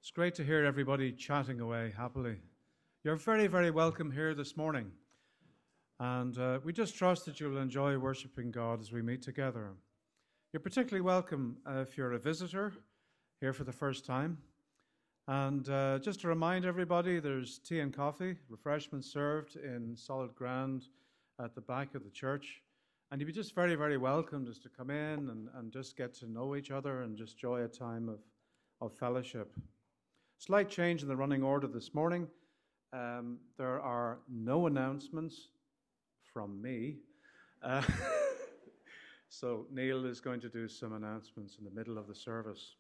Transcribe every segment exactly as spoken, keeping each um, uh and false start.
It's great to hear everybody chatting away happily. You're very, very welcome here this morning. And uh, we just trust that you'll enjoy worshiping God as we meet together. You're particularly welcome uh, if you're a visitor here for the first time. And uh, just to remind everybody, there's tea and coffee, refreshments served in solid ground at the back of the church. And you'd be just very, very welcome just to come in and, and just get to know each other and just enjoy a time of, of fellowship. Slight change in the running order this morning. Um, there are no announcements from me. Uh, so Neil is going to do some announcements in the middle of the service.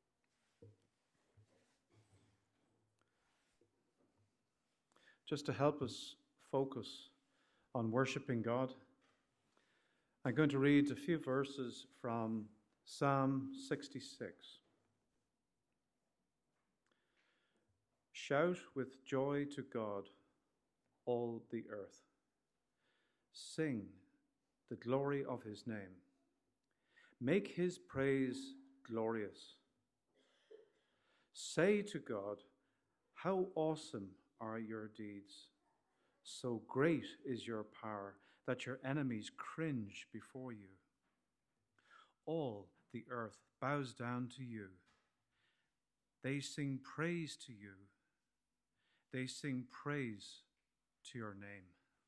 Just to help us focus on worshiping God, I'm going to read a few verses from Psalm sixty-six. Shout with joy to God, all the earth. Sing the glory of his name. Make his praise glorious. Say to God, how awesome are your deeds. So great is your power that your enemies cringe before you. All the earth bows down to you. They sing praise to you. They sing praise to your name.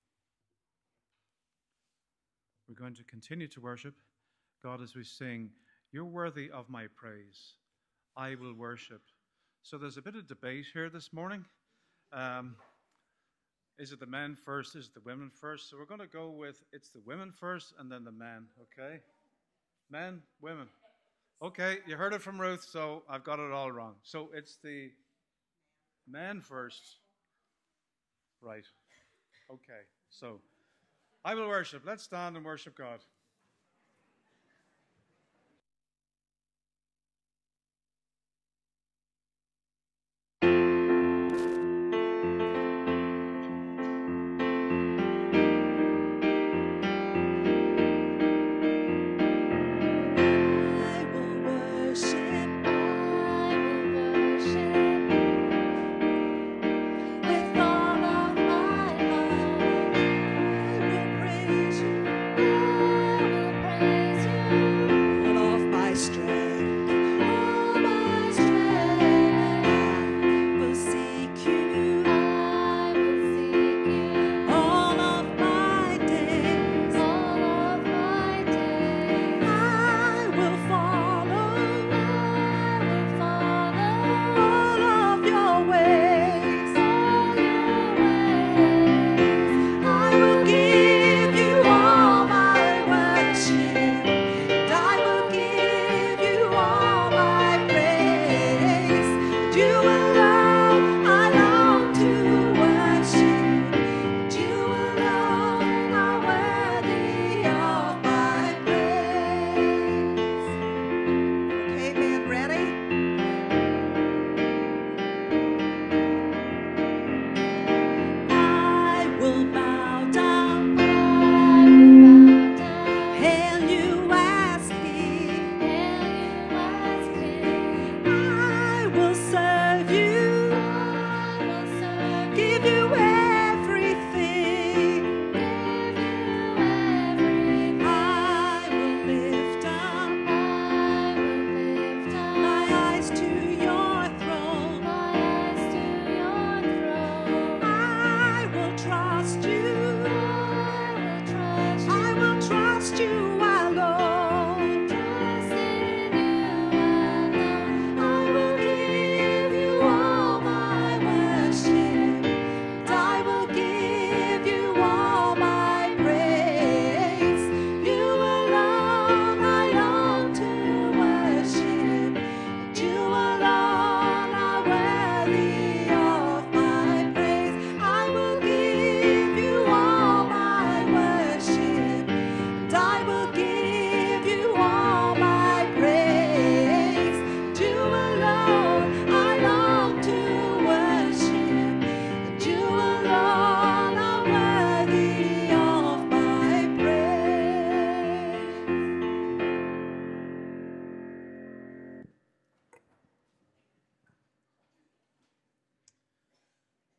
We're going to continue to worship God as we sing, you're worthy of my praise. I will worship. So there's a bit of debate here this morning. Um, is it the men first? Is it the women first? So we're going to go with it's the women first and then the men, okay? Men, women. Okay, you heard it from Ruth, so I've got it all wrong. So it's the men first. Right. Okay, so I will worship. Let's stand and worship God. Praise you.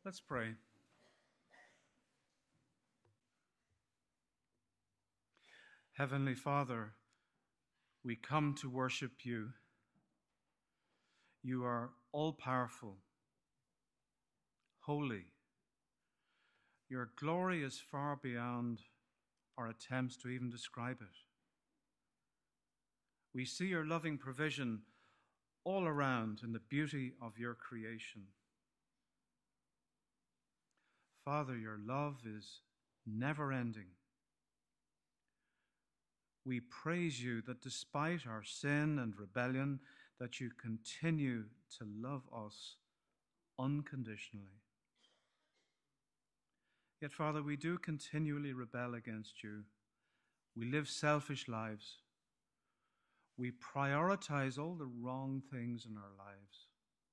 Let's pray. Heavenly Father, we come to worship you. You are all-powerful, holy. Your glory is far beyond our attempts to even describe it. We see your loving provision all around in the beauty of your creation. Father, your love is never-ending. We praise you that despite our sin and rebellion, that you continue to love us unconditionally. Yet, Father, we do continually rebel against you. We live selfish lives. We prioritize all the wrong things in our lives.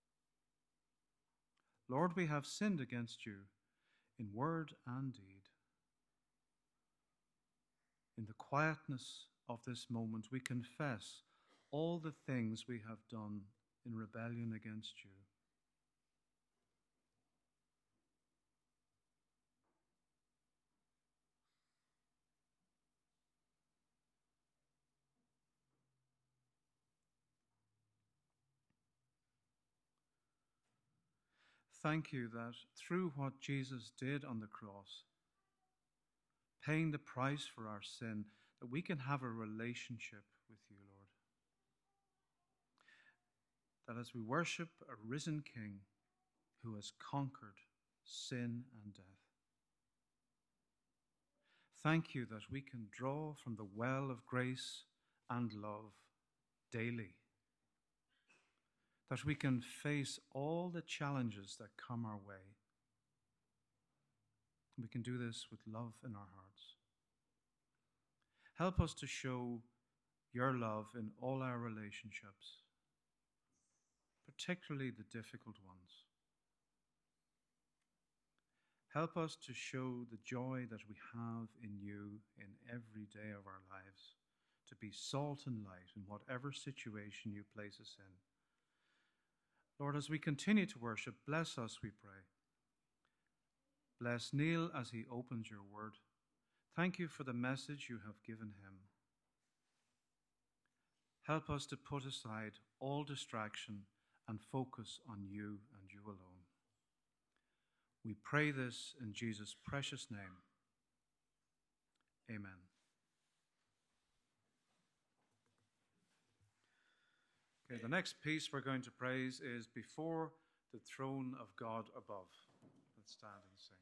Lord, we have sinned against you in word and deed. In the quietness of this moment, we confess all the things we have done in rebellion against you. Thank you that through what Jesus did on the cross, paying the price for our sin, that we can have a relationship with you, Lord. That as we worship a risen King who has conquered sin and death, thank you that we can draw from the well of grace and love daily. That we can face all the challenges that come our way. We can do this with love in our hearts. Help us to show your love in all our relationships, particularly the difficult ones. Help us to show the joy that we have in you in every day of our lives, to be salt and light in whatever situation you place us in. Lord, as we continue to worship, bless us, we pray. Bless Neil as he opens your word. Thank you for the message you have given him. Help us to put aside all distraction and focus on you and you alone. We pray this in Jesus' precious name. Amen. Okay, the next piece we're going to praise is Before the Throne of God Above. Let's stand and sing.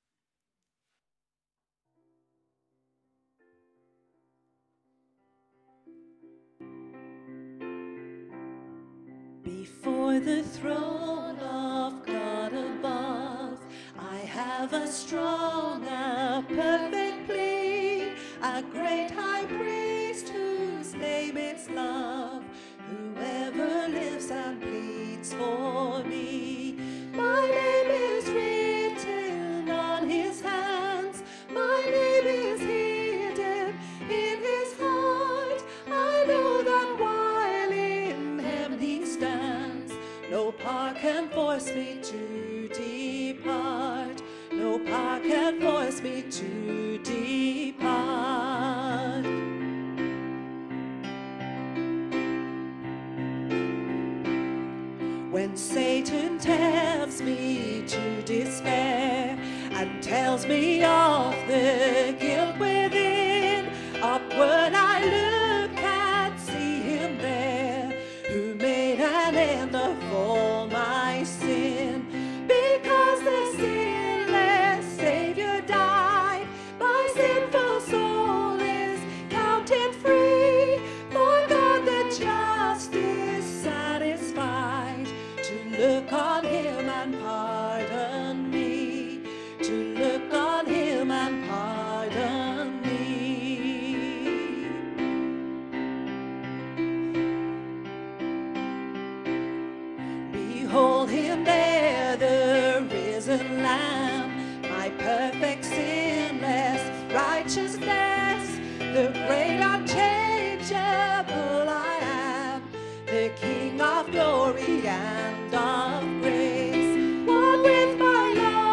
Before the throne of God above, I have a strong, a perfect plea, a great high priest whose name is love, whoever lives and pleads for me. My name is written on his hands, my name is hidden in his heart. I know that while in heaven he stands, no power can force me to depart. No power can force me to depart. When Satan tempts me to despair and tells me of the guilt within, upward I look and see him there, who made an end of all my sin. Because the sinless Savior died, my sinful soul is counted free. For God the just is satisfied to look on him and pardon me, to look on him and pardon me. Behold him there, the risen Lamb, my perfect sinless righteousness, the great unchangeable I am, the King of glory and of grace, one with my Lord.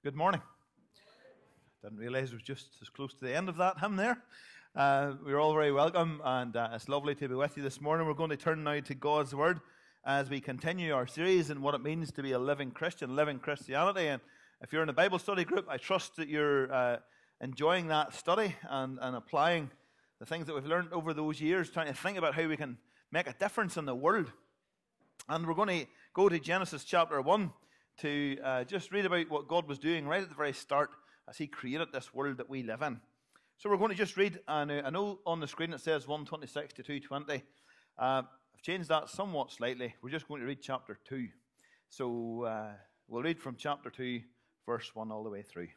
Good morning. Didn't realize it was just as close to the end of that hymn there. Uh, we're all very welcome, and uh, it's lovely to be with you this morning. We're going to turn now to God's Word as we continue our series in what it means to be a living Christian, living Christianity. And if you're in a Bible study group, I trust that you're uh, enjoying that study and, and applying the things that we've learned over those years, trying to think about how we can make a difference in the world. And we're going to go to Genesis chapter one to uh, just read about what God was doing right at the very start as He created this world that we live in. So we're going to just read, and uh, I know on the screen it says one twenty-six to two twenty. Uh, I've changed that somewhat slightly. We're just going to read chapter two. So uh, we'll read from chapter two, verse one all the way through.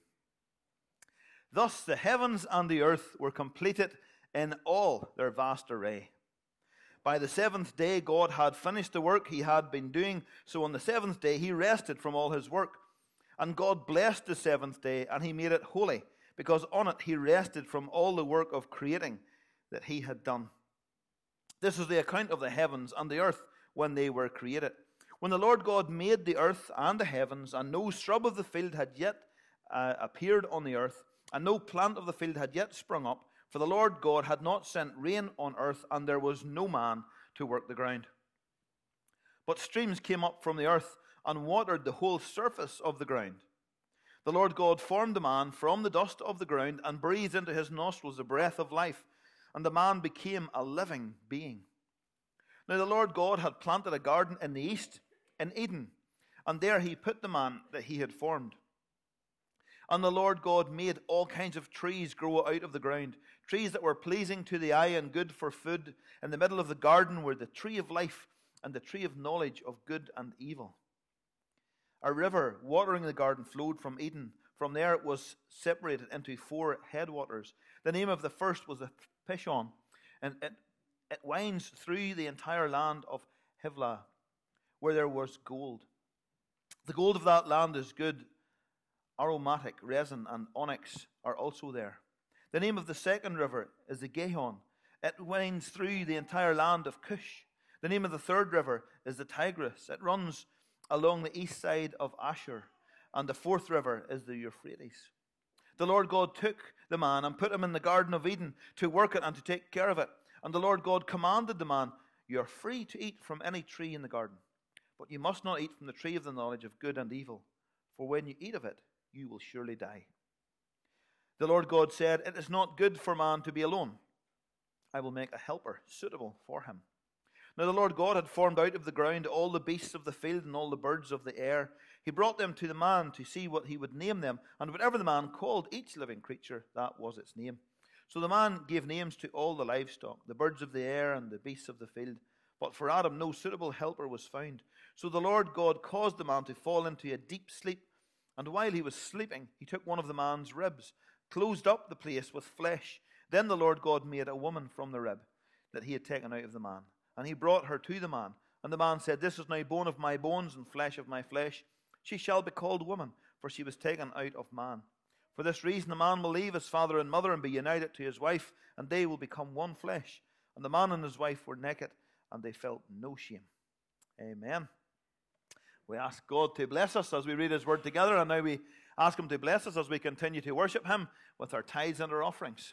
Thus the heavens and the earth were completed in all their vast array. By the seventh day God had finished the work He had been doing, so on the seventh day He rested from all His work. And God blessed the seventh day, and He made it holy, because on it He rested from all the work of creating that He had done. This is the account of the heavens and the earth when they were created. When the Lord God made the earth and the heavens, and no shrub of the field had yet uh, appeared on the earth, and no plant of the field had yet sprung up, for the Lord God had not sent rain on earth, and there was no man to work the ground. But streams came up from the earth and watered the whole surface of the ground. The Lord God formed the man from the dust of the ground and breathed into his nostrils the breath of life, and the man became a living being. Now the Lord God had planted a garden in the east, in Eden, and there He put the man that He had formed. And the Lord God made all kinds of trees grow out of the ground, trees that were pleasing to the eye and good for food. In the middle of the garden were the tree of life and the tree of knowledge of good and evil. A river watering the garden flowed from Eden. From there it was separated into four headwaters. The name of the first was the Pishon, and it, it winds through the entire land of Havilah, where there was gold. The gold of that land is good. Aromatic resin and onyx are also there. The name of the second river is the Gihon. It winds through the entire land of Cush. The name of the third river is the Tigris. It runs along the east side of Ashur. And the fourth river is the Euphrates. The Lord God took the man and put him in the Garden of Eden to work it and to take care of it. And the Lord God commanded the man, "You are free to eat from any tree in the garden, but you must not eat from the tree of the knowledge of good and evil, for when you eat of it, you will surely die." The Lord God said, "It is not good for man to be alone. I will make a helper suitable for him." Now the Lord God had formed out of the ground all the beasts of the field and all the birds of the air. He brought them to the man to see what he would name them, and whatever the man called each living creature, that was its name. So the man gave names to all the livestock, the birds of the air and the beasts of the field. But for Adam no suitable helper was found. So the Lord God caused the man to fall into a deep sleep. And while he was sleeping, He took one of the man's ribs, closed up the place with flesh. Then the Lord God made a woman from the rib that He had taken out of the man. And He brought her to the man. And the man said, "This is now bone of my bones and flesh of my flesh. She shall be called woman, for she was taken out of man. For this reason the man will leave his father and mother and be united to his wife, and they will become one flesh. And the man and his wife were naked, and they felt no shame." Amen. We ask God to bless us as we read His Word together, and now we ask Him to bless us as we continue to worship Him with our tithes and our offerings.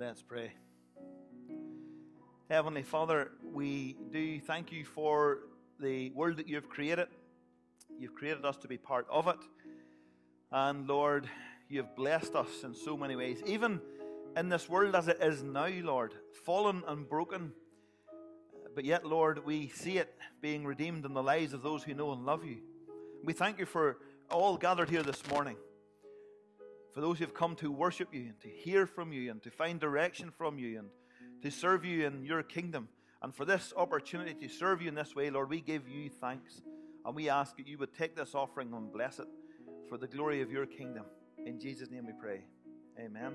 Let's pray. Heavenly Father, we do thank you for the world that you've created. You've created us to be part of it. And Lord, you've blessed us in so many ways. Even in this world as it is now, Lord, fallen and broken. But yet, Lord, we see it being redeemed in the lives of those who know and love you. We thank you for all gathered here this morning. For those who have come to worship you and to hear from you and to find direction from you and to serve you in your kingdom. And for this opportunity to serve you in this way, Lord, we give you thanks. And we ask that you would take this offering and bless it for the glory of your kingdom. In Jesus' name we pray. Amen.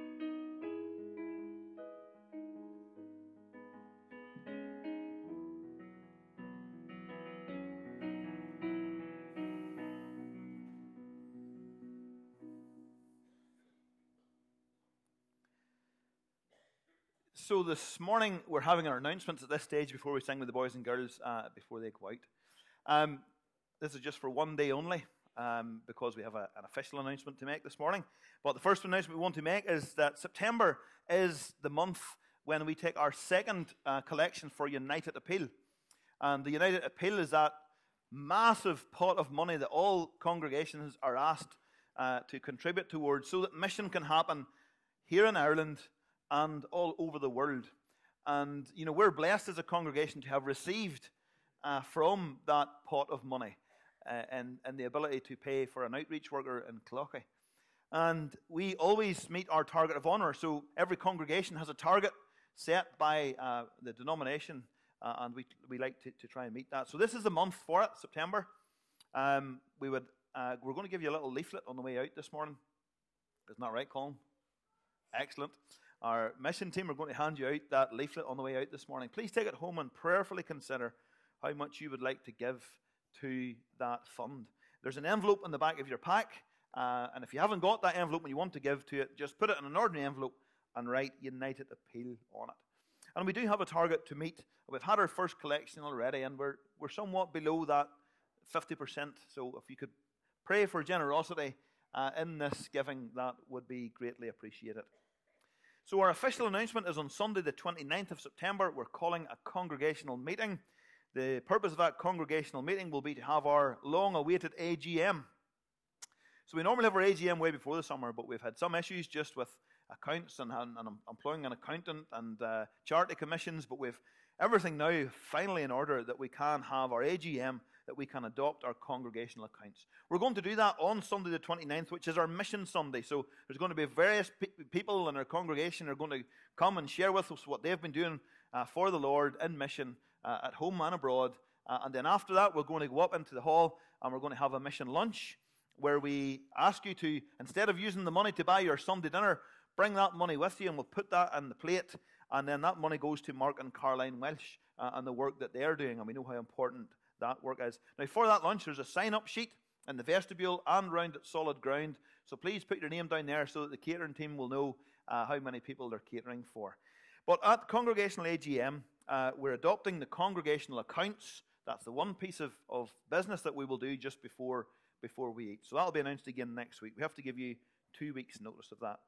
So this morning we're having our announcements at this stage before we sing with the boys and girls uh, before they go out. Um, this is just for one day only um, because we have a, an official announcement to make this morning. But the first announcement we want to make is that September is the month when we take our second uh, collection for United Appeal. And the United Appeal is that massive pot of money that all congregations are asked uh, to contribute towards so that mission can happen here in Ireland and all over the world. And, you know, we're blessed as a congregation to have received uh, from that pot of money uh, and, and the ability to pay for an outreach worker in Cloughy. And we always meet our target of honour. So every congregation has a target set by uh, the denomination, uh, and we we like to, to try and meet that. So this is the month for it, September. Um, we would uh, we're going to give you a little leaflet on the way out this morning. Isn't that right, Colin? Excellent. Our mission team are going to hand you out that leaflet on the way out this morning. Please take it home and prayerfully consider how much you would like to give to that fund. There's an envelope in the back of your pack, uh, and if you haven't got that envelope and you want to give to it, just put it in an ordinary envelope and write United Appeal on it. And we do have a target to meet. We've had our first collection already, and we're we're somewhat below that fifty percent. So if you could pray for generosity uh, in this giving, that would be greatly appreciated. So our official announcement is on Sunday the twenty-ninth of September. We're calling a congregational meeting. The purpose of that congregational meeting will be to have our long-awaited A G M. So we normally have our A G M way before the summer, but we've had some issues just with accounts and, and, and employing an accountant and uh, charity commissions, but we've everything now finally in order that we can have our A G M, that we can adopt our congregational accounts. We're going to do that on Sunday the twenty-ninth, which is our Mission Sunday. So there's going to be various pe- people in our congregation who are going to come and share with us what they've been doing uh, for the Lord in mission uh, at home and abroad. Uh, and then after that, we're going to go up into the hall and we're going to have a mission lunch where we ask you to, instead of using the money to buy your Sunday dinner, bring that money with you and we'll put that on the plate. And then that money goes to Mark and Caroline Welsh uh, and the work that they're doing. And we know how important that work is. Now, for that lunch, there's a sign-up sheet in the vestibule and round at Solid Ground. So please put your name down there so that the catering team will know uh, how many people they're catering for. But at Congregational A G M, uh, we're adopting the congregational accounts. That's the one piece of, of business that we will do just before, before we eat. So that'll be announced again next week. We have to give you two weeks' notice of that.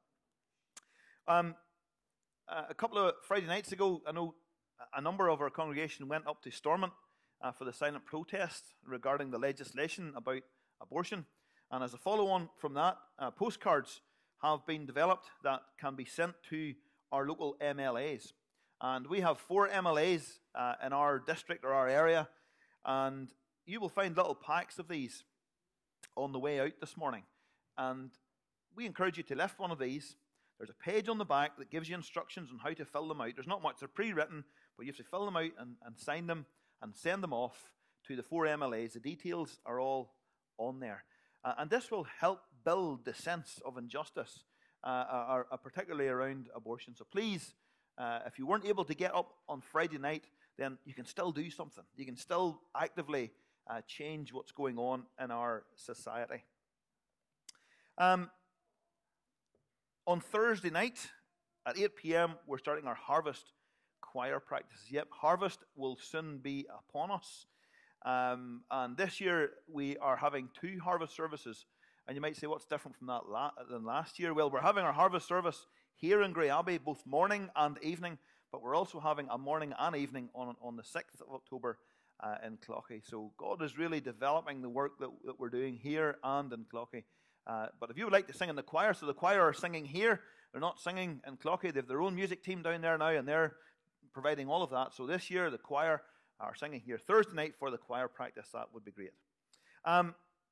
Um, uh, a couple of Friday nights ago, I know a number of our congregation went up to Stormont uh, for the silent protest regarding the legislation about abortion. And as a follow-on from that, uh, postcards have been developed that can be sent to our local M L As. And we have four M L As uh, in our district or our area, and you will find little packs of these on the way out this morning. And we encourage you to lift one of these. There's a page on the back that gives you instructions on how to fill them out. There's not much, they're pre-written, but you have to fill them out and, and sign them and send them off to the four M L As. The details are all on there. Uh, and this will help build the sense of injustice, uh, uh, uh, particularly around abortion. So please, uh, if you weren't able to get up on Friday night, then you can still do something. You can still actively uh, change what's going on in our society. Um, on Thursday night at eight p.m., we're starting our Harvest choir practices. Yep, Harvest will soon be upon us. Um, and this year we are having two harvest services. And you might say, what's different from that la- than last year? Well, we're having our harvest service here in Grey Abbey, both morning and evening, but we're also having a morning and evening on, on the sixth of October uh, in Cloughey. So God is really developing the work that, that we're doing here and in Cloughey. Uh, but if you would like to sing in the choir, so the choir are singing here. They're not singing in Cloughey. They have their own music team down there now, and they're providing all of that. So this year, the choir are singing here Thursday night for the choir practice. That would be great. Um,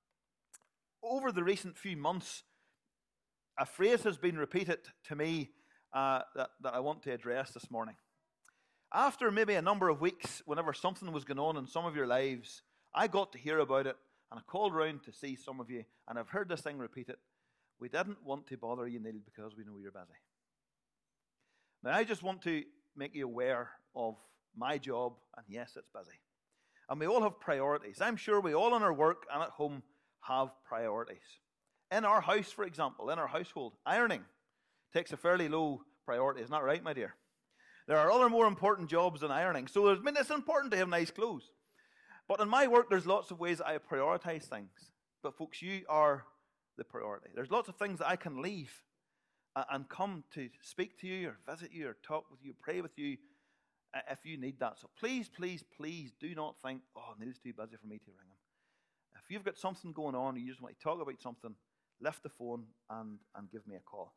over the recent few months, a phrase has been repeated to me uh, that, that I want to address this morning. After maybe a number of weeks, whenever something was going on in some of your lives, I got to hear about it, and I called around to see some of you, and I've heard this thing repeated. We didn't want to bother you, Neil, because we know you're busy. Now, I just want to make you aware of my job, and yes, it's busy. And we all have priorities. I'm sure we all in our work and at home have priorities. In our house, for example, in our household, ironing takes a fairly low priority. Isn't that right, my dear? There are other more important jobs than ironing. So I mean, it's important to have nice clothes. But in my work, there's lots of ways I prioritize things. But folks, you are the priority. There's lots of things that I can leave and come to speak to you or visit you or talk with you, pray with you if you need that. So please, please, please do not think, oh, Neil's too busy for me to ring him. If you've got something going on and you just want to talk about something, lift the phone and, and give me a call.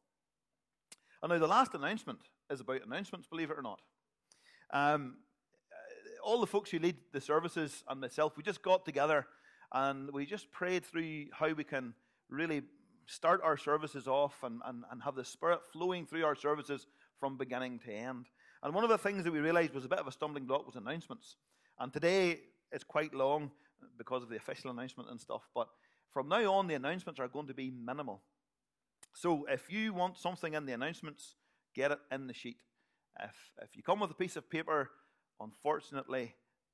And now the last announcement is about announcements, believe it or not. Um, all the folks who lead the services and myself, we just got together and we just prayed through how we can really start our services off and, and, and have the Spirit flowing through our services from beginning to end. And one of the things that we realized was a bit of a stumbling block was announcements. And today it's quite long because of the official announcement and stuff, but from now on the announcements are going to be minimal. So if you want something in the announcements, get it in the sheet. If, if you come with a piece of paper, unfortunately,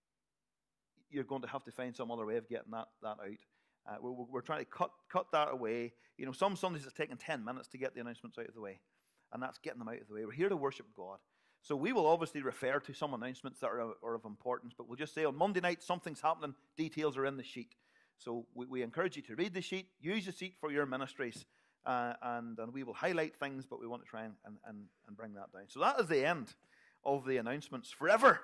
you're going to have to find some other way of getting that, that out. Uh, we're, we're trying to cut cut that away. You know, some Sundays it's taking ten minutes to get the announcements out of the way, and that's getting them out of the way. We're here to worship God. So we will obviously refer to some announcements that are, are of importance, but we'll just say on Monday night something's happening, details are in the sheet. So we, we encourage you to read the sheet, use the sheet for your ministries, uh, and, and we will highlight things, but we want to try and, and, and bring that down. So that is the end of the announcements forever.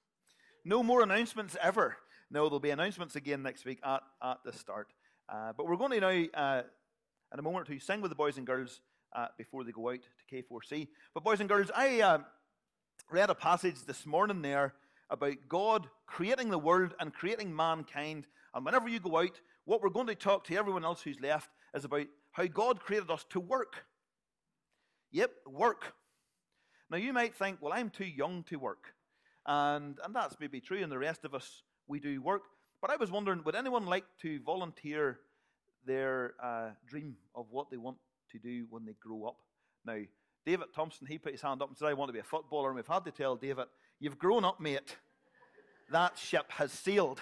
No more announcements ever. No, there'll be announcements again next week at, at the start. Uh, but we're going to now, uh, in a moment or two, sing with the boys and girls uh, before they go out to K four C. But boys and girls, I uh, read a passage this morning there about God creating the world and creating mankind. And whenever you go out, what we're going to talk to everyone else who's left is about how God created us to work. Yep, work. Now you might think, well, I'm too young to work. And, and that's maybe true, and the rest of us, we do work. But I was wondering, would anyone like to volunteer their uh, dream of what they want to do when they grow up? Now, David Thompson, he put his hand up and said, I want to be a footballer. And we've had to tell David, you've grown up, mate. That ship has sailed.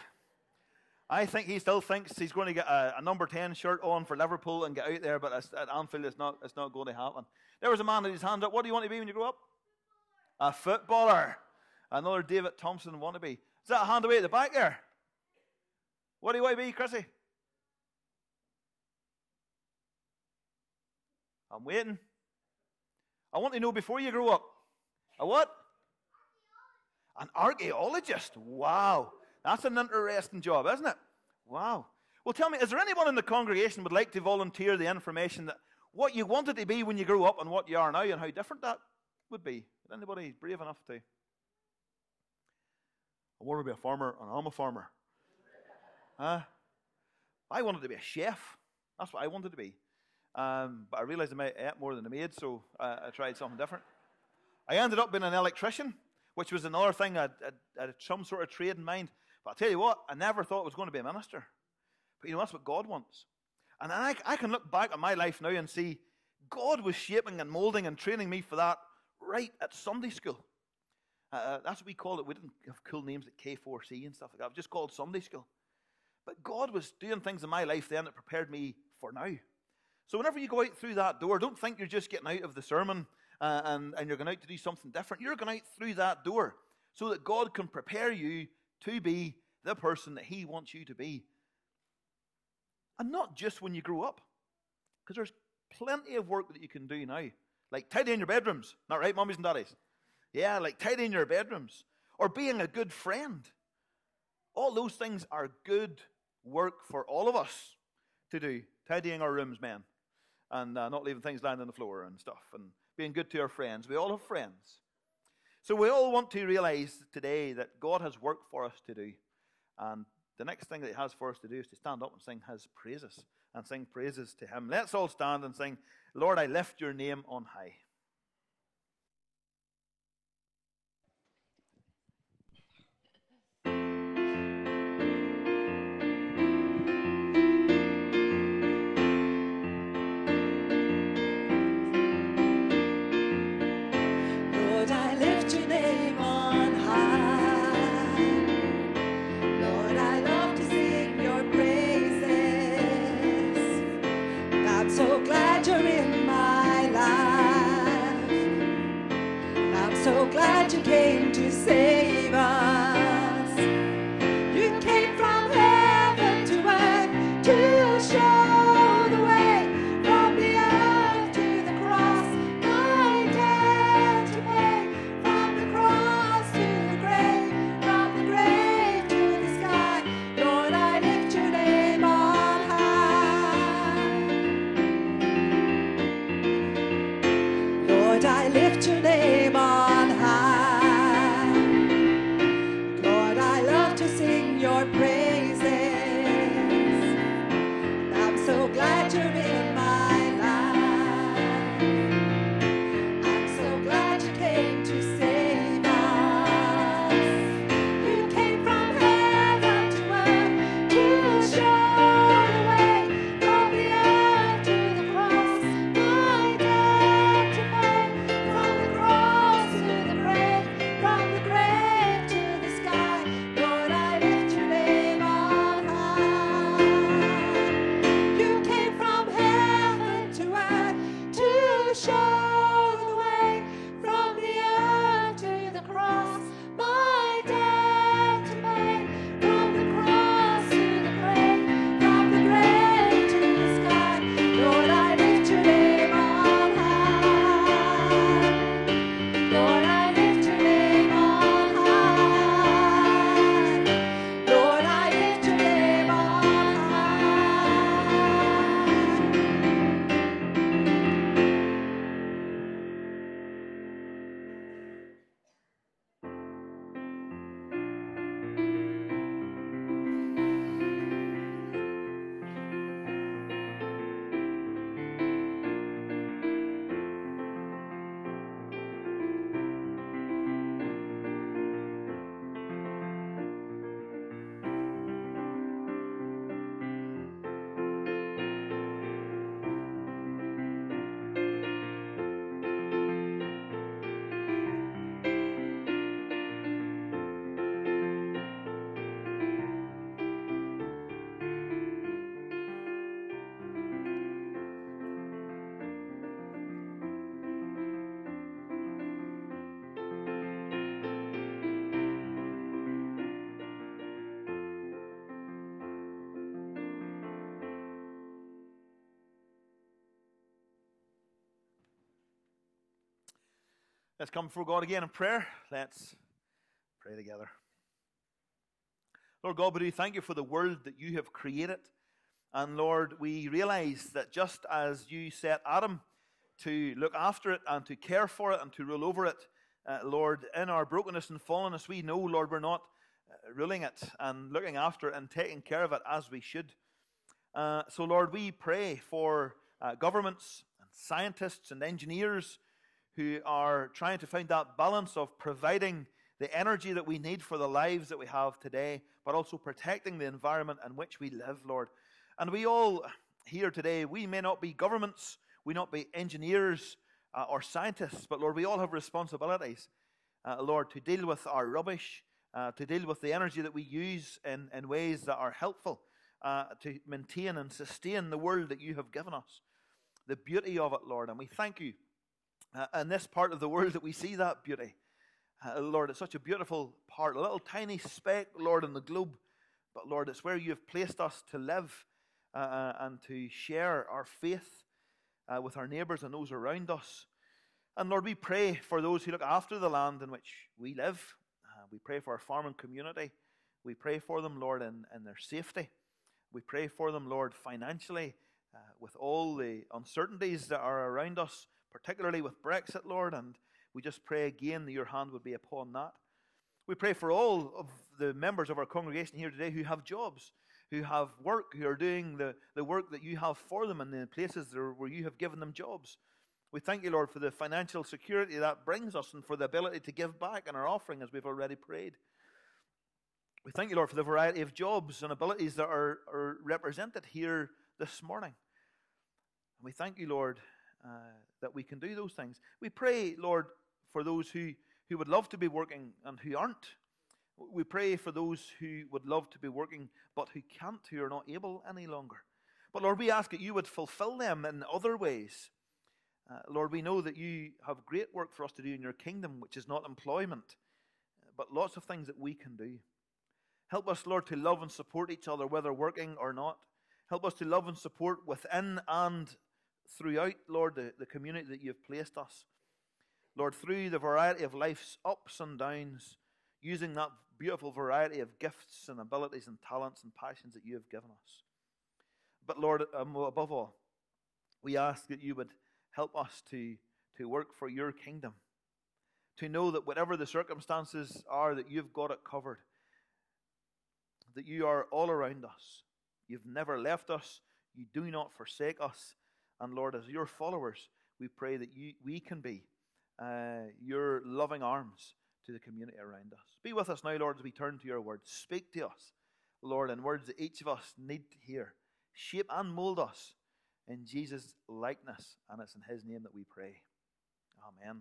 I think he still thinks he's going to get a, a number ten shirt on for Liverpool and get out there, but at Anfield, it's not, it's not going to happen. There was a man with his hand up. What do you want to be when you grow up? A footballer. Another David Thompson wannabe. Is that a hand away at the back there? What do you want to be, Chrissy? I'm waiting. I want to know before you grow up. A what? An archaeologist. Wow. That's an interesting job, isn't it? Wow. Well, tell me, is there anyone in the congregation would like to volunteer the information that what you wanted to be when you grew up and what you are now and how different that would be? Is anybody brave enough to? I want to be a farmer, and I'm a farmer. Huh? I wanted to be a chef. That's what I wanted to be. Um, but I realized I might eat more than I made, so uh, I tried something different. I ended up being an electrician, which was another thing. I had some sort of trade in mind. But I'll tell you what, I never thought I was going to be a minister. But you know, that's what God wants. And I, I can look back at my life now and see God was shaping and molding and training me for that right at Sunday school. Uh, that's what we called it. We didn't have cool names like K four C and stuff like that. It was just called Sunday school. But God was doing things in my life then that prepared me for now. So whenever you go out through that door, don't think you're just getting out of the sermon uh, and, and you're going out to do something different. You're going out through that door so that God can prepare you to be the person that He wants you to be. And not just when you grow up. Because there's plenty of work that you can do now Like tidying your bedrooms. Not right, mummies and daddies? Yeah, like tidying your bedrooms. Or being a good friend. All those things are good work for all of us to do. Tidying our rooms, men. And uh, not leaving things lying on the floor and stuff. And being good to our friends. We all have friends. So we all want to realize today that God has work for us to do. And the next thing that he has for us to do is to stand up and sing his praises. And sing praises to him. Let's all stand and sing, Lord, I lift your name on high. So glad you're in my life. I'm so glad you came to save us. You came from heaven to earth to show the way. From the earth to the cross, my debt to pay. From the cross to the grave, from the grave to the sky. Lord, I lift your name on high. Lord, I lift your name on high. Lord, I love to sing your praises. I'm so glad you're in my life. I'm so glad you came to save us. You came from heaven to earth to show the way. From the earth to the cross, my debt to pay. From the cross to the grave, from the grave to the sky. Lord, I lift your name on high. You came from heaven to earth to show the way. From the earth to the cross, my debt to pay. From the cross to the grave, from the grave to the sky. Lord, I lift your name on high. Lord, I lift your name on high. Lord, I lift your name on Let's come before God again in prayer. Let's pray together. Lord God, we do thank you for the world that you have created. And Lord, we realize that just as you set Adam to look after it and to care for it and to rule over it, uh, Lord, in our brokenness and fallenness, we know, Lord, we're not uh, ruling it and looking after it and taking care of it as we should. Uh, so, Lord, we pray for uh, governments and scientists and engineers who are trying to find that balance of providing the energy that we need for the lives that we have today, but also protecting the environment in which we live, Lord. And we all here today, we may not be governments, we not be engineers uh, or scientists, but Lord, we all have responsibilities, uh, Lord, to deal with our rubbish, uh, to deal with the energy that we use in, in ways that are helpful, uh, to maintain and sustain the world that you have given us, the beauty of it, Lord. And we thank you uh, in this part of the world that we see that beauty. Uh, Lord, it's such a beautiful part, a little tiny speck, Lord, in the globe. But Lord, it's where you have placed us to live uh, and to share our faith uh, with our neighbours and those around us. And Lord, we pray for those who look after the land in which we live. Uh, we pray for our farming community. We pray for them, Lord, in, in their safety. We pray for them, Lord, financially, uh, with all the uncertainties that are around us, particularly with Brexit, Lord, and we just pray again that your hand would be upon that. We pray for all of the members of our congregation here today who have jobs, who have work, who are doing the, the work that you have for them in the places where you have given them jobs. We thank you, Lord, for the financial security that brings us and for the ability to give back in our offering as we've already prayed. We thank you, Lord, for the variety of jobs and abilities that are, are represented here this morning. And we thank you, Lord, uh, that we can do those things. We pray, Lord, for those who, who would love to be working and who aren't. We pray for those who would love to be working but who can't, who are not able any longer. But Lord, we ask that you would fulfill them in other ways. Uh, Lord, we know that you have great work for us to do in your kingdom, which is not employment, but lots of things that we can do. Help us, Lord, to love and support each other, whether working or not. Help us to love and support within and throughout, Lord, the, the community that you've placed us. Lord, through the variety of life's ups and downs, using that beautiful variety of gifts and abilities and talents and passions that you have given us. But Lord, um, above all, we ask that you would help us to, to work for your kingdom, to know that whatever the circumstances are, that you've got it covered, that you are all around us. You've never left us. You do not forsake us. And Lord, as your followers, we pray that you, we can be uh, your loving arms to the community around us. Be with us now, Lord, as we turn to your word. Speak to us, Lord, in words that each of us need to hear. Shape and mold us in Jesus' likeness, and it's in his name that we pray. Amen.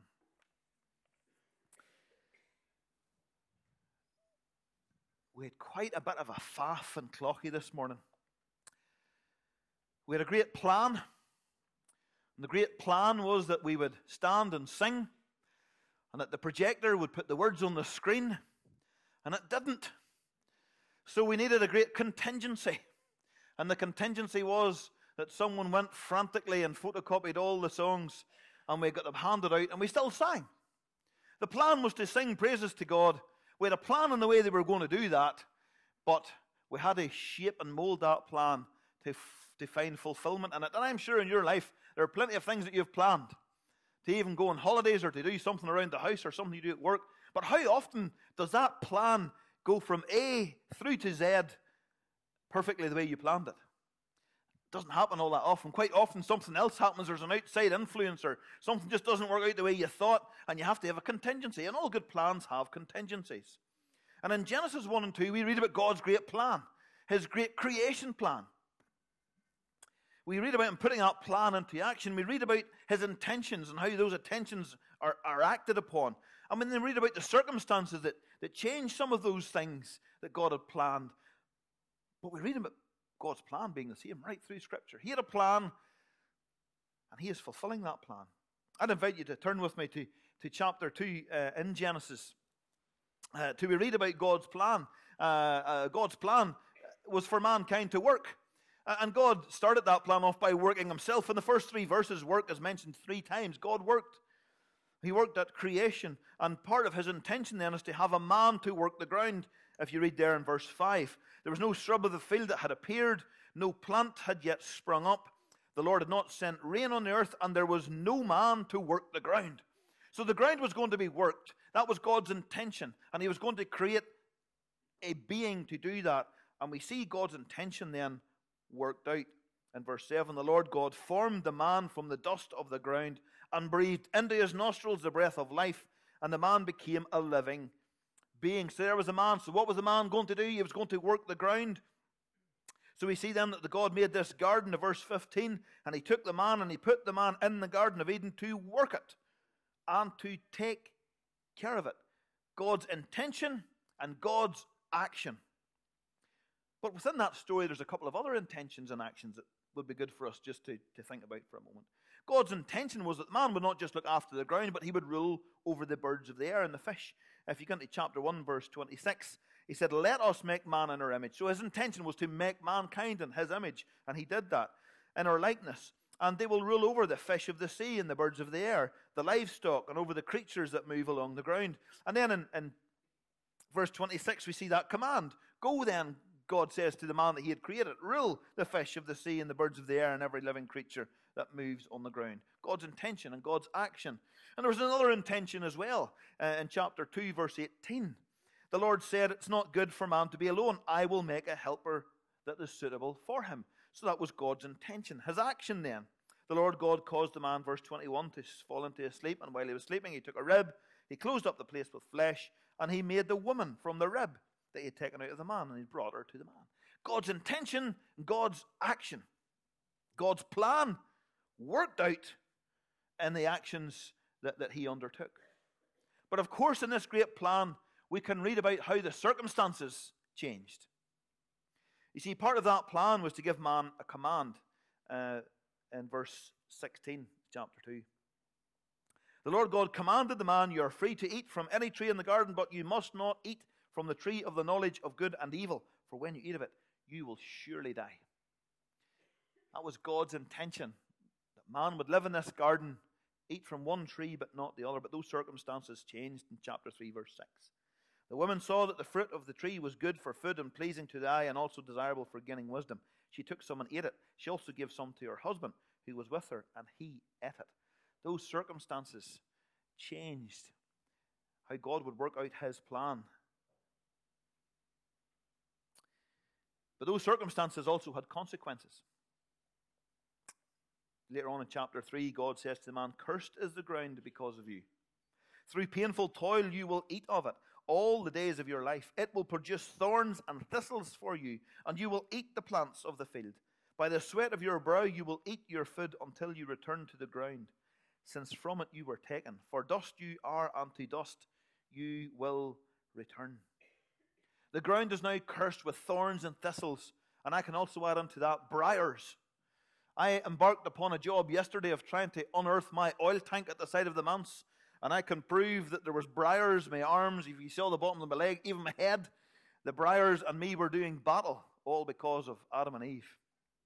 We had quite a bit of a faff and clocky this morning. We had a great plan. And the great plan was that we would stand and sing, and that the projector would put the words on the screen, and it didn't. So we needed a great contingency. And the contingency was that someone went frantically and photocopied all the songs, and we got them handed out, and we still sang. The plan was to sing praises to God. We had a plan in the way that we were going to do that, but we had to shape and mold that plan to, f- to find fulfillment in it. And I'm sure in your life there are plenty of things that you've planned, to even go on holidays or to do something around the house or something you do at work. But how often does that plan go from A through to Z perfectly the way you planned it? It doesn't happen all that often. Quite often something else happens. There's an outside influence, or something just doesn't work out the way you thought, and you have to have a contingency. And all good plans have contingencies. And in Genesis one and two, we read about God's great plan, his great creation plan. We read about him putting that plan into action. We read about his intentions and how those intentions are, are acted upon. And we then read about the circumstances that, that change some of those things that God had planned. But we read about God's plan being the same right through Scripture. He had a plan, and he is fulfilling that plan. I'd invite you to turn with me to, to chapter two uh, in Genesis, uh, to read about God's plan. Uh, uh, God's plan was for mankind to work. Uh, and God started that plan off by working himself. In the first three verses, work is mentioned three times. God worked. He worked at creation. And part of his intention then is to have a man to work the ground. If you read there in verse five, there was no shrub of the field that had appeared, no plant had yet sprung up. The Lord had not sent rain on the earth, and there was no man to work the ground. So the ground was going to be worked. That was God's intention, and he was going to create a being to do that. And we see God's intention then worked out. In verse seven, the Lord God formed the man from the dust of the ground and breathed into his nostrils the breath of life, and the man became a living being. So there was a man. So what was the man going to do? He was going to work the ground. So we see then that the God made this garden, in verse fifteen, and he took the man and he put the man in the Garden of Eden to work it and to take care of it. God's intention and God's action. But within that story, there's a couple of other intentions and actions that would be good for us just to, to think about for a moment. God's intention was that man would not just look after the ground, but he would rule over the birds of the air and the fish. If you come to chapter one, verse twenty-six, he said, let us make man in our image. So his intention was to make mankind in his image, and he did that, in our likeness. And they will rule over the fish of the sea and the birds of the air, the livestock and over the creatures that move along the ground. And then in, in verse twenty-six, we see that command. Go then, God says to the man that he had created, rule the fish of the sea and the birds of the air and every living creature that moves on the ground. God's intention and God's action. And there was another intention as well uh, in chapter two, verse eighteen. The Lord said, it's not good for man to be alone. I will make a helper that is suitable for him. So that was God's intention. His action then. The Lord God caused the man, verse twenty-one, to fall into a sleep. And while he was sleeping, he took a rib. He closed up the place with flesh. And he made the woman from the rib that he had taken out of the man. And he brought her to the man. God's intention, God's action. God's plan worked out in the actions that, that he undertook. But of course, in this great plan, we can read about how the circumstances changed. You see, part of that plan was to give man a command uh, in verse sixteen, chapter two. The Lord God commanded the man, you are free to eat from any tree in the garden, but you must not eat from the tree of the knowledge of good and evil, for when you eat of it, you will surely die. That was God's intention, that man would live in this garden, eat from one tree but not the other. But those circumstances changed in chapter three, verse six. The woman saw that the fruit of the tree was good for food and pleasing to the eye and also desirable for gaining wisdom. She took some and ate it. She also gave some to her husband who was with her, and he ate it. Those circumstances changed how God would work out his plan. But those circumstances also had consequences. Later on in chapter three, God says to the man, cursed is the ground because of you. Through painful toil you will eat of it all the days of your life. It will produce thorns and thistles for you, and you will eat the plants of the field. By the sweat of your brow you will eat your food until you return to the ground, since from it you were taken. For dust you are, and to dust you will return. The ground is now cursed with thorns and thistles, and I can also add unto that briars. I embarked upon a job yesterday of trying to unearth my oil tank at the side of the manse, and I can prove that there was briars, my arms, if you saw the bottom of my leg, even my head, the briars and me were doing battle, all because of Adam and Eve.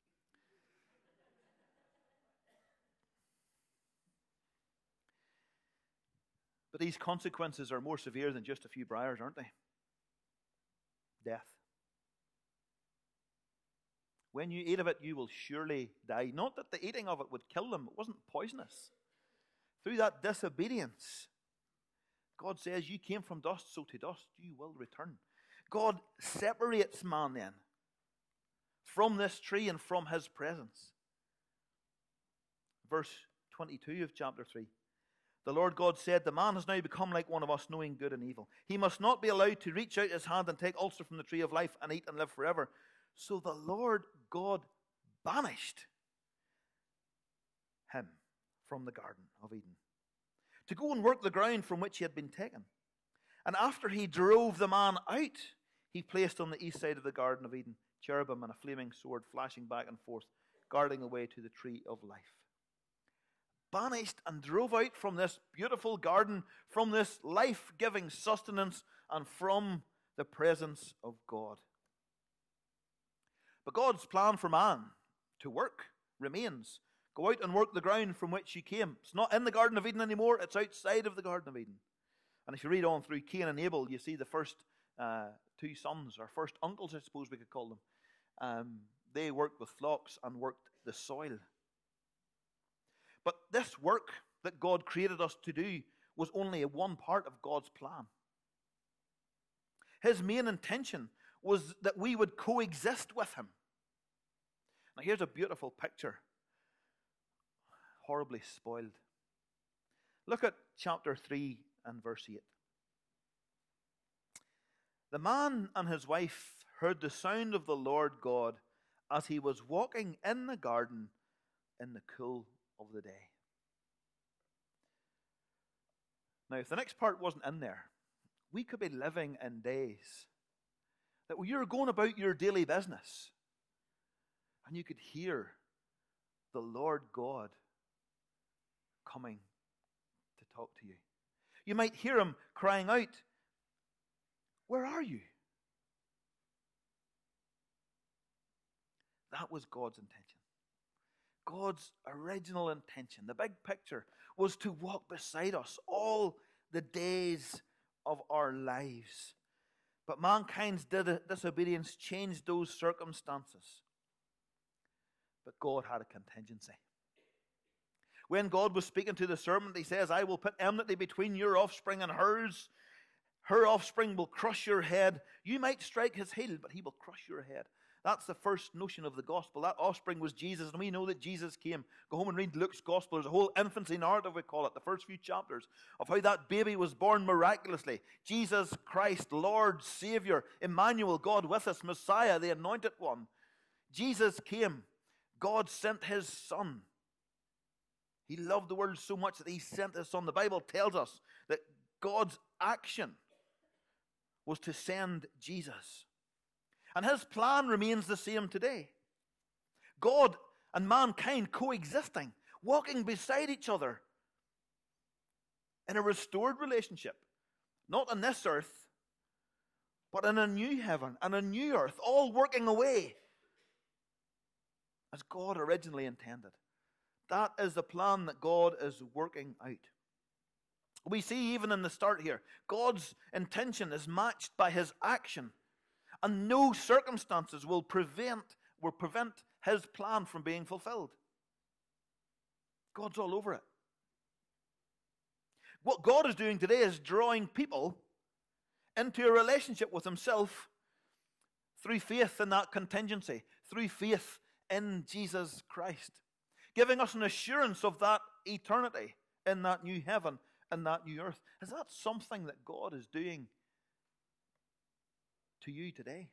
But these consequences are more severe than just a few briars, aren't they? Death. When you eat of it, you will surely die. Not that the eating of it would kill them. It wasn't poisonous. Through that disobedience, God says, you came from dust, so to dust you will return. God separates man then from this tree and from his presence. Verse twenty-two of chapter three. The Lord God said, the man has now become like one of us, knowing good and evil. He must not be allowed to reach out his hand and take also from the tree of life and eat and live forever. So the Lord God banished him from the Garden of Eden to go and work the ground from which he had been taken. And after he drove the man out, he placed on the east side of the Garden of Eden cherubim and a flaming sword flashing back and forth, guarding the way to the tree of life. Banished and drove out from this beautiful garden, from this life-giving sustenance, and from the presence of God. But God's plan for man to work remains. Go out and work the ground from which you came. It's not in the Garden of Eden anymore, it's outside of the Garden of Eden. And if you read on through Cain and Abel, you see the first uh, two sons, or first uncles, I suppose we could call them. Um, they worked with flocks and worked the soil. But this work that God created us to do was only one part of God's plan. His main intention was that we would coexist with him. Now here's a beautiful picture, horribly spoiled. Look at chapter three and verse eight. The man and his wife heard the sound of the Lord God as he was walking in the garden in the cool of the day. Now, if the next part wasn't in there, we could be living in days that you're going about your daily business and you could hear the Lord God coming to talk to you. You might hear him crying out, "Where are you?" That was God's intention. God's original intention, the big picture, was to walk beside us all the days of our lives. But mankind's disobedience changed those circumstances. But God had a contingency. When God was speaking to the serpent, he says, I will put enmity between your offspring and hers. Her offspring will crush your head. You might strike his heel, but he will crush your head. That's the first notion of the gospel. That offspring was Jesus, and we know that Jesus came. Go home and read Luke's gospel. There's a whole infancy narrative, we call it, the first few chapters, of how that baby was born miraculously. Jesus Christ, Lord, Savior, Emmanuel, God with us, Messiah, the anointed one. Jesus came. God sent his Son. He loved the world so much that he sent his Son. The Bible tells us that God's action was to send Jesus. And his plan remains the same today. God and mankind coexisting, walking beside each other in a restored relationship. Not on this earth, but in a new heaven and a new earth, all working away as God originally intended. That is the plan that God is working out. We see even in the start here, God's intention is matched by his action. And no circumstances will prevent, will prevent his plan from being fulfilled. God's all over it. What God is doing today is drawing people into a relationship with himself through faith in that contingency, through faith in Jesus Christ, giving us an assurance of that eternity in that new heaven and that new earth. Is that something that God is doing to you today?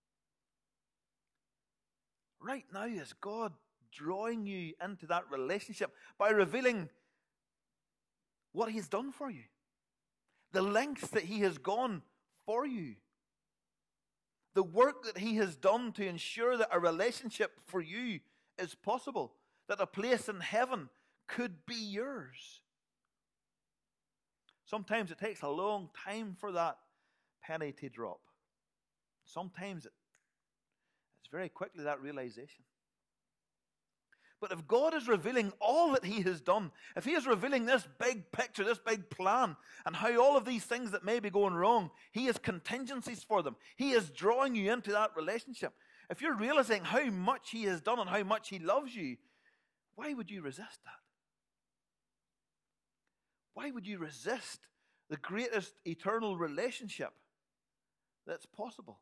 Right now, is God drawing you into that relationship by revealing what he's done for you, the lengths that he has gone for you, the work that he has done to ensure that a relationship for you is possible, that a place in heaven could be yours. Sometimes it takes a long time for that penny to drop. Sometimes it, it's very quickly that realization. But if God is revealing all that he has done, if he is revealing this big picture, this big plan, and how all of these things that may be going wrong, he has contingencies for them. He is drawing you into that relationship. If you're realizing how much he has done and how much he loves you, why would you resist that? Why would you resist the greatest eternal relationship that's possible?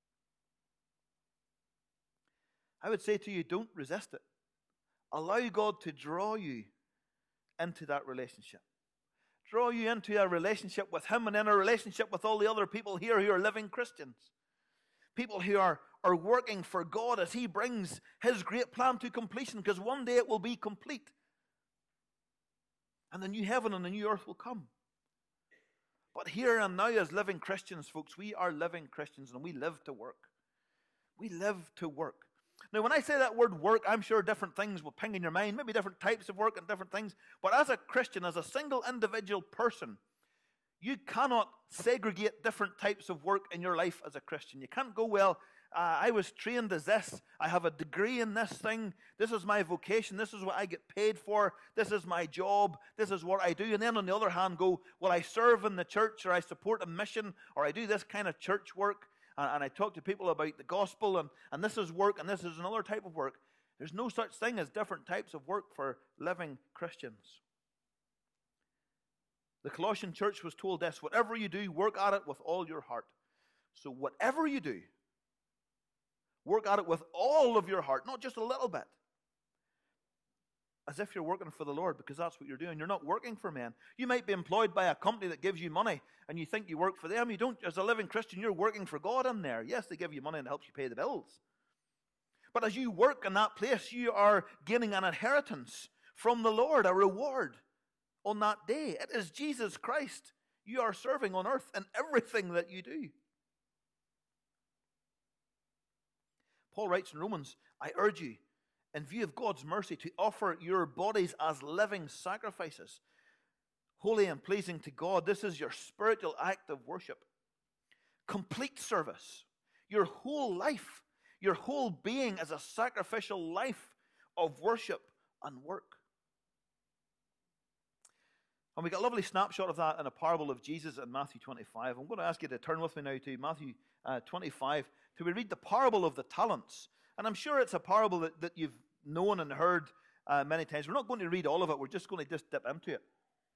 I would say to you, don't resist it. Allow God to draw you into that relationship. Draw you into a relationship with him and in a relationship with all the other people here who are living Christians. People who are, are working for God as he brings his great plan to completion, because one day it will be complete. And the new heaven and the new earth will come. But here and now as living Christians, folks, we are living Christians and we live to work. We live to work. Now, when I say that word work, I'm sure different things will ping in your mind, maybe different types of work and different things. But as a Christian, as a single individual person, you cannot segregate different types of work in your life as a Christian. You can't go, well, uh, I was trained as this. I have a degree in this thing. This is my vocation. This is what I get paid for. This is my job. This is what I do. And then on the other hand go, well, I serve in the church, or I support a mission, or I do this kind of church work. And, and I talk to people about the gospel, and, and this is work, and this is another type of work. There's no such thing as different types of work for living Christians. The Colossian church was told this: whatever you do, work at it with all your heart. So whatever you do, work at it with all of your heart, not just a little bit. As if you're working for the Lord, because that's what you're doing. You're not working for men. You might be employed by a company that gives you money, and you think you work for them. You don't. As a living Christian, you're working for God in there. Yes, they give you money and it helps you pay the bills. But as you work in that place, you are gaining an inheritance from the Lord, a reward on that day. It is Jesus Christ you are serving on earth in everything that you do. Paul writes in Romans, I urge you, in view of God's mercy, to offer your bodies as living sacrifices, holy and pleasing to God. This is your spiritual act of worship. Complete service. Your whole life, your whole being is a sacrificial life of worship and work. And we got a lovely snapshot of that in a parable of Jesus in Matthew twenty-five. I'm going to ask you to turn with me now to Matthew uh, twenty-five to read the parable of the talents. And I'm sure it's a parable that, that you've known and heard uh, many times. We're not going to read all of it. We're just going to just dip into it.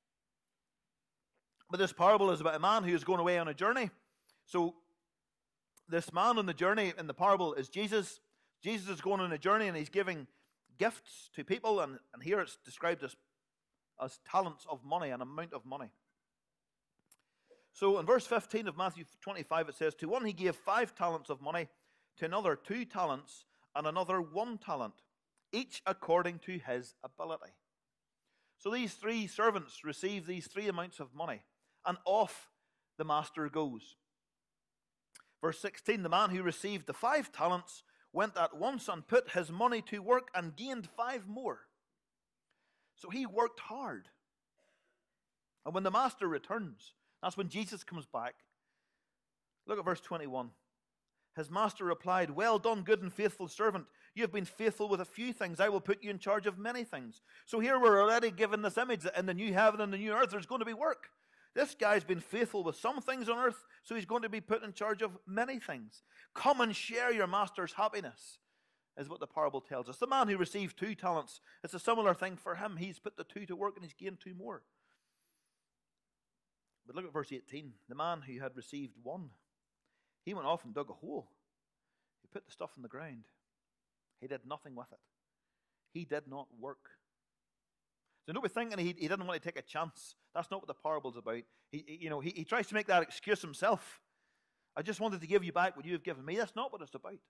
But this parable is about a man who is going away on a journey. So this man on the journey in the parable is Jesus. Jesus is going on a journey and he's giving gifts to people. And, and here it's described as as talents of money, an amount of money. So in verse fifteen of Matthew twenty-five, it says, to one he gave five talents of money, to another two talents, and another one talent, each according to his ability. So these three servants receive these three amounts of money, and off the master goes. Verse sixteen, the man who received the five talents went at once and put his money to work and gained five more. So he worked hard. And when the master returns, that's when Jesus comes back. Look at verse twenty-one. His master replied, well done, good and faithful servant. You have been faithful with a few things. I will put you in charge of many things. So here we're already given this image that in the new heaven and the new earth there's going to be work. This guy's been faithful with some things on earth, so he's going to be put in charge of many things. Come and share your master's happiness, is what the parable tells us. The man who received two talents, it's a similar thing for him. He's put the two to work and he's gained two more. But look at verse eighteen. The man who had received one, he went off and dug a hole. He put the stuff in the ground. He did nothing with it. He did not work. So don't be thinking he, he didn't want to take a chance. That's not what the parable's about. He, he, you know, he, he tries to make that excuse himself. I just wanted to give you back what you have given me. That's not what it's about.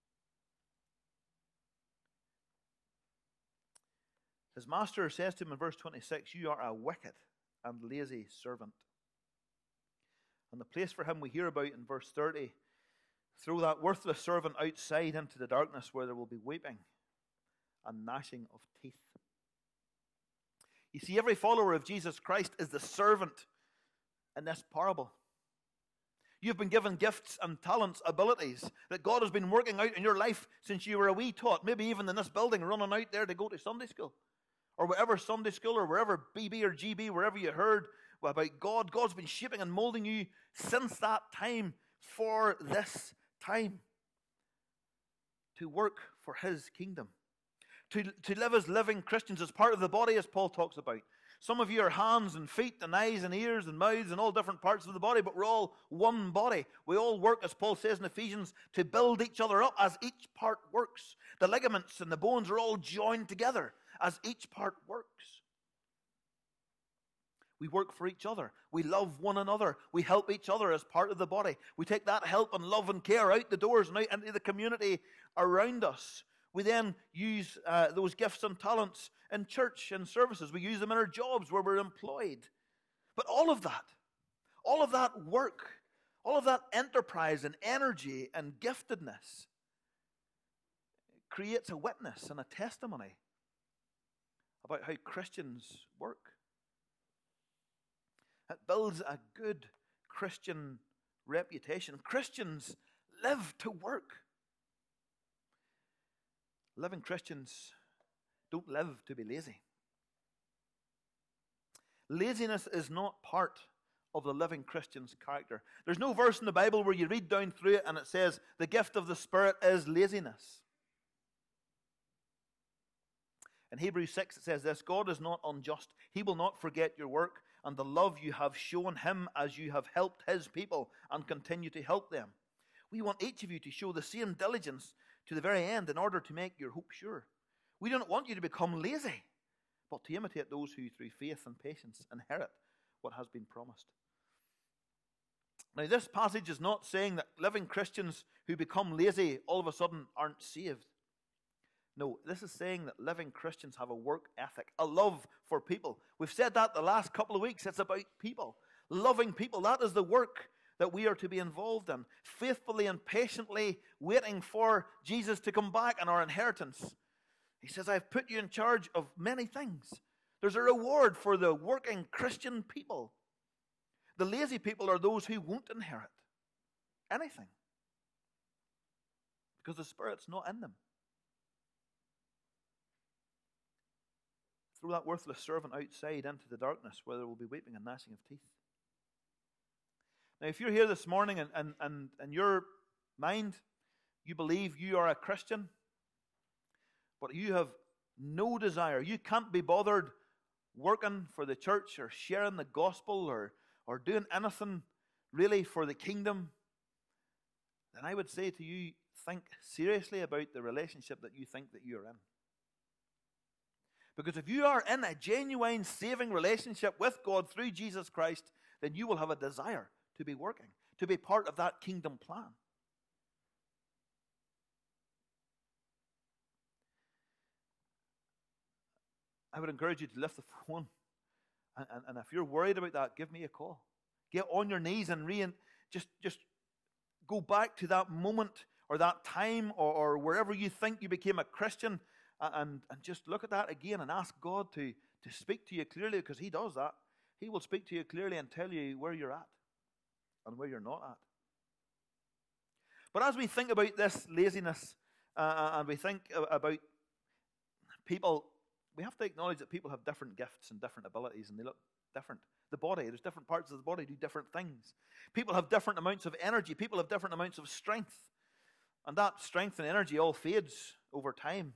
His master says to him in verse twenty-six, you are a wicked and lazy servant. And the place for him we hear about in verse thirty, throw that worthless servant outside into the darkness where there will be weeping and gnashing of teeth. You see, every follower of Jesus Christ is the servant in this parable. You've been given gifts and talents, abilities that God has been working out in your life since you were a wee tot, maybe even in this building, running out there to go to Sunday school. Or whatever Sunday school, or wherever B B or G B, wherever you heard about God, God's been shaping and molding you since that time for this time. To work for His kingdom. To, to live as living Christians, as part of the body, as Paul talks about. Some of you are hands and feet and eyes and ears and mouths and all different parts of the body, but we're all one body. We all work, as Paul says in Ephesians, to build each other up as each part works. The ligaments and the bones are all joined together as each part works. We work for each other. We love one another. We help each other as part of the body. We take that help and love and care out the doors and out into the community around us. We then use uh, those gifts and talents in church and services. We use them in our jobs where we're employed. But all of that, all of that work, all of that enterprise and energy and giftedness creates a witness and a testimony about how Christians work. It builds a good Christian reputation. Christians live to work. Living Christians don't live to be lazy. Laziness is not part of the living Christian's character. There's no verse in the Bible where you read down through it and it says the gift of the Spirit is laziness. In Hebrews six it says this, God is not unjust. He will not forget your work and the love you have shown Him as you have helped His people and continue to help them. We want each of you to show the same diligence to the very end in order to make your hope sure. We don't want you to become lazy, but to imitate those who through faith and patience inherit what has been promised. Now this passage is not saying that living Christians who become lazy all of a sudden aren't saved. No, this is saying that living Christians have a work ethic, a love for people. We've said that the last couple of weeks. It's about people, loving people. That is the work that we are to be involved in, faithfully and patiently waiting for Jesus to come back and our inheritance. He says, I've put you in charge of many things. There's a reward for the working Christian people. The lazy people are those who won't inherit anything because the Spirit's not in them. throw that worthless servant outside into the darkness where there will be weeping and gnashing of teeth. Now, if you're here this morning and, and, and in your mind, you believe you are a Christian, but you have no desire, you can't be bothered working for the church or sharing the gospel or, or doing anything really for the kingdom, then I would say to you, think seriously about the relationship that you think that you're in. Because if you are in a genuine saving relationship with God through Jesus Christ, then you will have a desire to be working, to be part of that kingdom plan. I would encourage you to lift the phone. And, and, and if you're worried about that, give me a call. Get on your knees and re- just, just go back to that moment or that time or, or wherever you think you became a Christian and, and just look at that again and ask God to, to speak to you clearly, because He does that. He will speak to you clearly and tell you where you're at and where you're not at. But as we think about this laziness uh, and we think about people, we have to acknowledge that people have different gifts and different abilities, and they look different. The body, there's different parts of the body do different things. People have different amounts of energy. People have different amounts of strength. And that strength and energy all fades over time.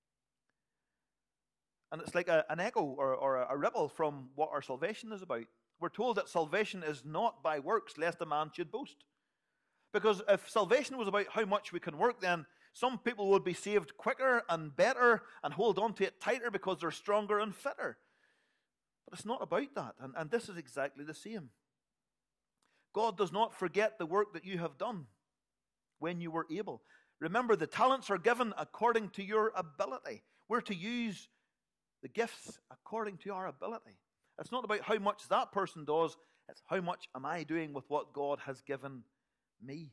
And it's like a, an echo or, or a, a ripple from what our salvation is about. We're told that salvation is not by works, lest a man should boast. Because if salvation was about how much we can work, then some people would be saved quicker and better and hold on to it tighter because they're stronger and fitter. But it's not about that. And, and this is exactly the same. God does not forget the work that you have done when you were able. Remember, the talents are given according to your ability. We're to use the gifts according to our ability. It's not about how much that person does. It's how much am I doing with what God has given me.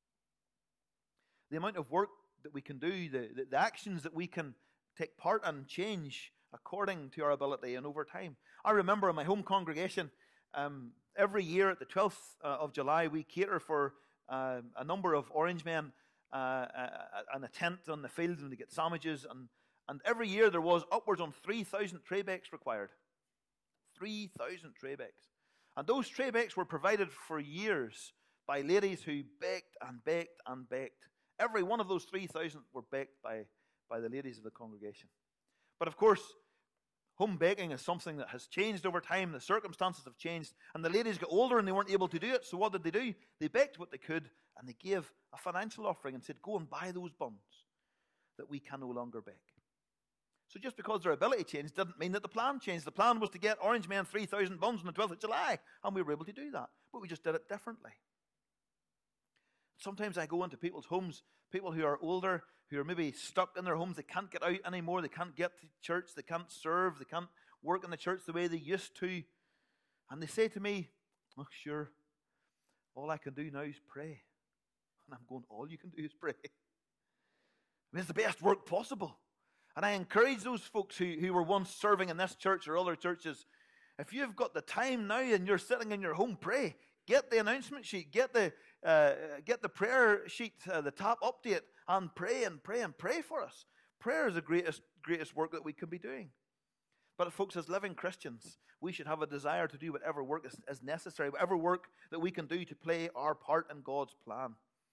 The amount of work that we can do, the, the, the actions that we can take part in change according to our ability and over time. I remember in my home congregation, um, every year at the twelfth of July, we cater for uh, a number of orange men uh, and a tent on the field, and they get sandwiches. And, and every year there was upwards on three thousand tray bakes required. three thousand tray bakes. And those tray bakes were provided for years by ladies who baked and baked and baked. Every one of those three thousand were baked by, by the ladies of the congregation. But of course, home baking is something that has changed over time. The circumstances have changed. And the ladies got older and they weren't able to do it. So what did they do? They baked what they could, and they gave a financial offering and said, go and buy those buns that we can no longer bake. So just because their ability changed didn't mean that the plan changed. The plan was to get Orange Men three thousand buns on the twelfth of July. And we were able to do that. But we just did it differently. Sometimes I go into people's homes, people who are older, who are maybe stuck in their homes. They can't get out anymore. They can't get to church. They can't serve. They can't work in the church the way they used to. And they say to me, oh, sure, all I can do now is pray. And I'm going, all you can do is pray. I mean, it's the best work possible. And I encourage those folks who, who were once serving in this church or other churches, if you've got the time now and you're sitting in your home, pray. Get the announcement sheet, get the uh, get the prayer sheet, uh, the tap update, and pray and pray and pray for us. Prayer is the greatest, greatest work that we can be doing. But folks, as living Christians, we should have a desire to do whatever work is, is necessary, whatever work that we can do to play our part in God's plan.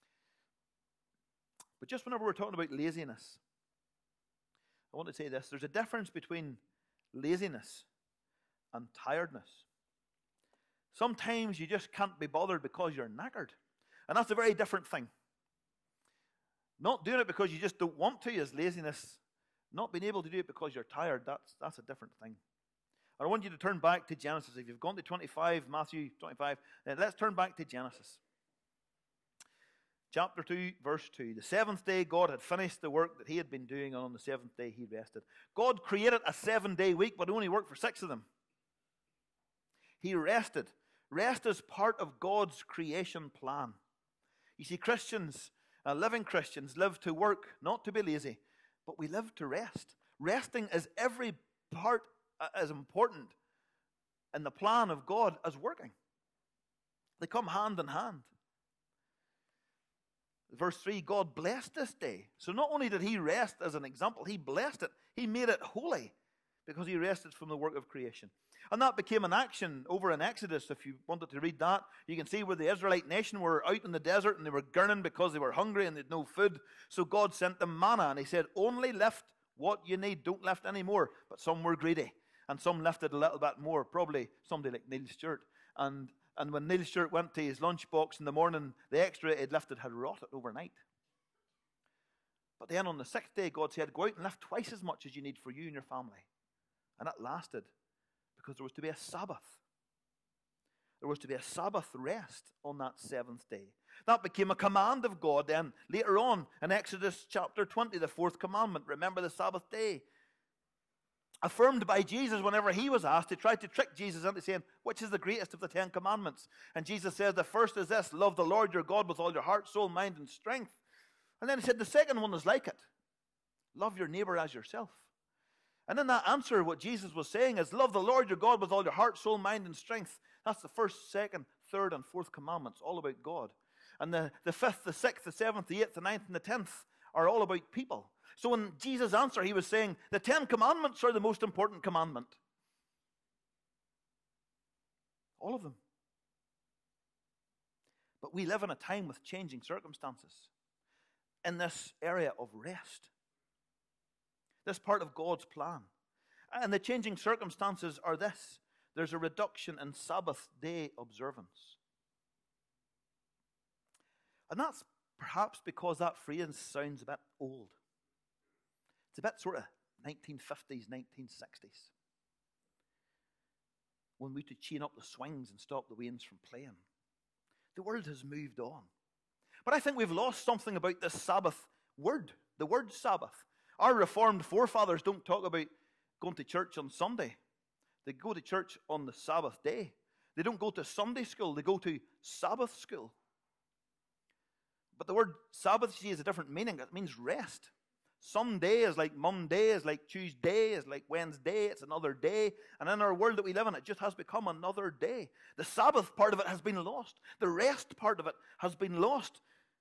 But just whenever we're talking about laziness, I want to say this. There's a difference between laziness and tiredness. Sometimes you just can't be bothered because you're knackered. And that's a very different thing. Not doing it because you just don't want to is laziness. Not being able to do it because you're tired, that's, that's a different thing. I want you to turn back to Genesis. If you've gone to twenty-five, Matthew twenty-five, then let's turn back to Genesis. Chapter two, verse two. The seventh day God had finished the work that He had been doing, and on the seventh day He rested. God created a seven-day week, but only worked for six of them. He rested. Rest is part of God's creation plan. You see, Christians, uh, living Christians, live to work, not to be lazy, but we live to rest. Resting is every part uh, as important in the plan of God as working. They come hand in hand. Verse three, God blessed this day. So not only did He rest as an example, He blessed it. He made it holy because he rested from the work of creation. And that became an action over in Exodus. If you wanted to read that, you can see where the Israelite nation were out in the desert and they were gurning because they were hungry and they had no food. So God sent them manna and he said, only lift what you need. Don't lift any more. But some were greedy and some lifted a little bit more. Probably somebody like Neil Stewart. And, and when Neil Stewart went to his lunchbox in the morning, the extra he'd lifted had rotted overnight. But then on the sixth day, God said, go out and lift twice as much as you need for you and your family. And it lasted. Because there was to be a Sabbath. There was to be a Sabbath rest on that seventh day. That became a command of God then later on in Exodus chapter twenty, the fourth commandment. Remember the Sabbath day. Affirmed by Jesus whenever he was asked. He tried to trick Jesus into saying, which is the greatest of the Ten Commandments? And Jesus says, the first is this, love the Lord your God with all your heart, soul, mind, and strength. And then he said, the second one is like it. Love your neighbor as yourself. And in that answer, what Jesus was saying is, love the Lord your God with all your heart, soul, mind, and strength. That's the first, second, third, and fourth commandments, all about God. And the, the fifth, the sixth, the seventh, the eighth, the ninth, and the tenth are all about people. So in Jesus' answer, he was saying, the Ten Commandments are the most important commandment. All of them. But we live in a time with changing circumstances in this area of rest. This part of God's plan. And the changing circumstances are this. There's a reduction in Sabbath day observance. And that's perhaps because that phrase sounds a bit old. It's a bit sort of nineteen fifties, nineteen sixties. When we had to chain up the swings and stop the wains from playing. The world has moved on. But I think we've lost something about this Sabbath word. The word Sabbath. Our Reformed forefathers don't talk about going to church on Sunday. They go to church on the Sabbath day. They don't go to Sunday school. They go to Sabbath school. But the word Sabbath, you see, has a different meaning. It means rest. Sunday is like Monday, is like Tuesday, is like Wednesday. It's another day. And in our world that we live in, it just has become another day. The Sabbath part of it has been lost. The rest part of it has been lost.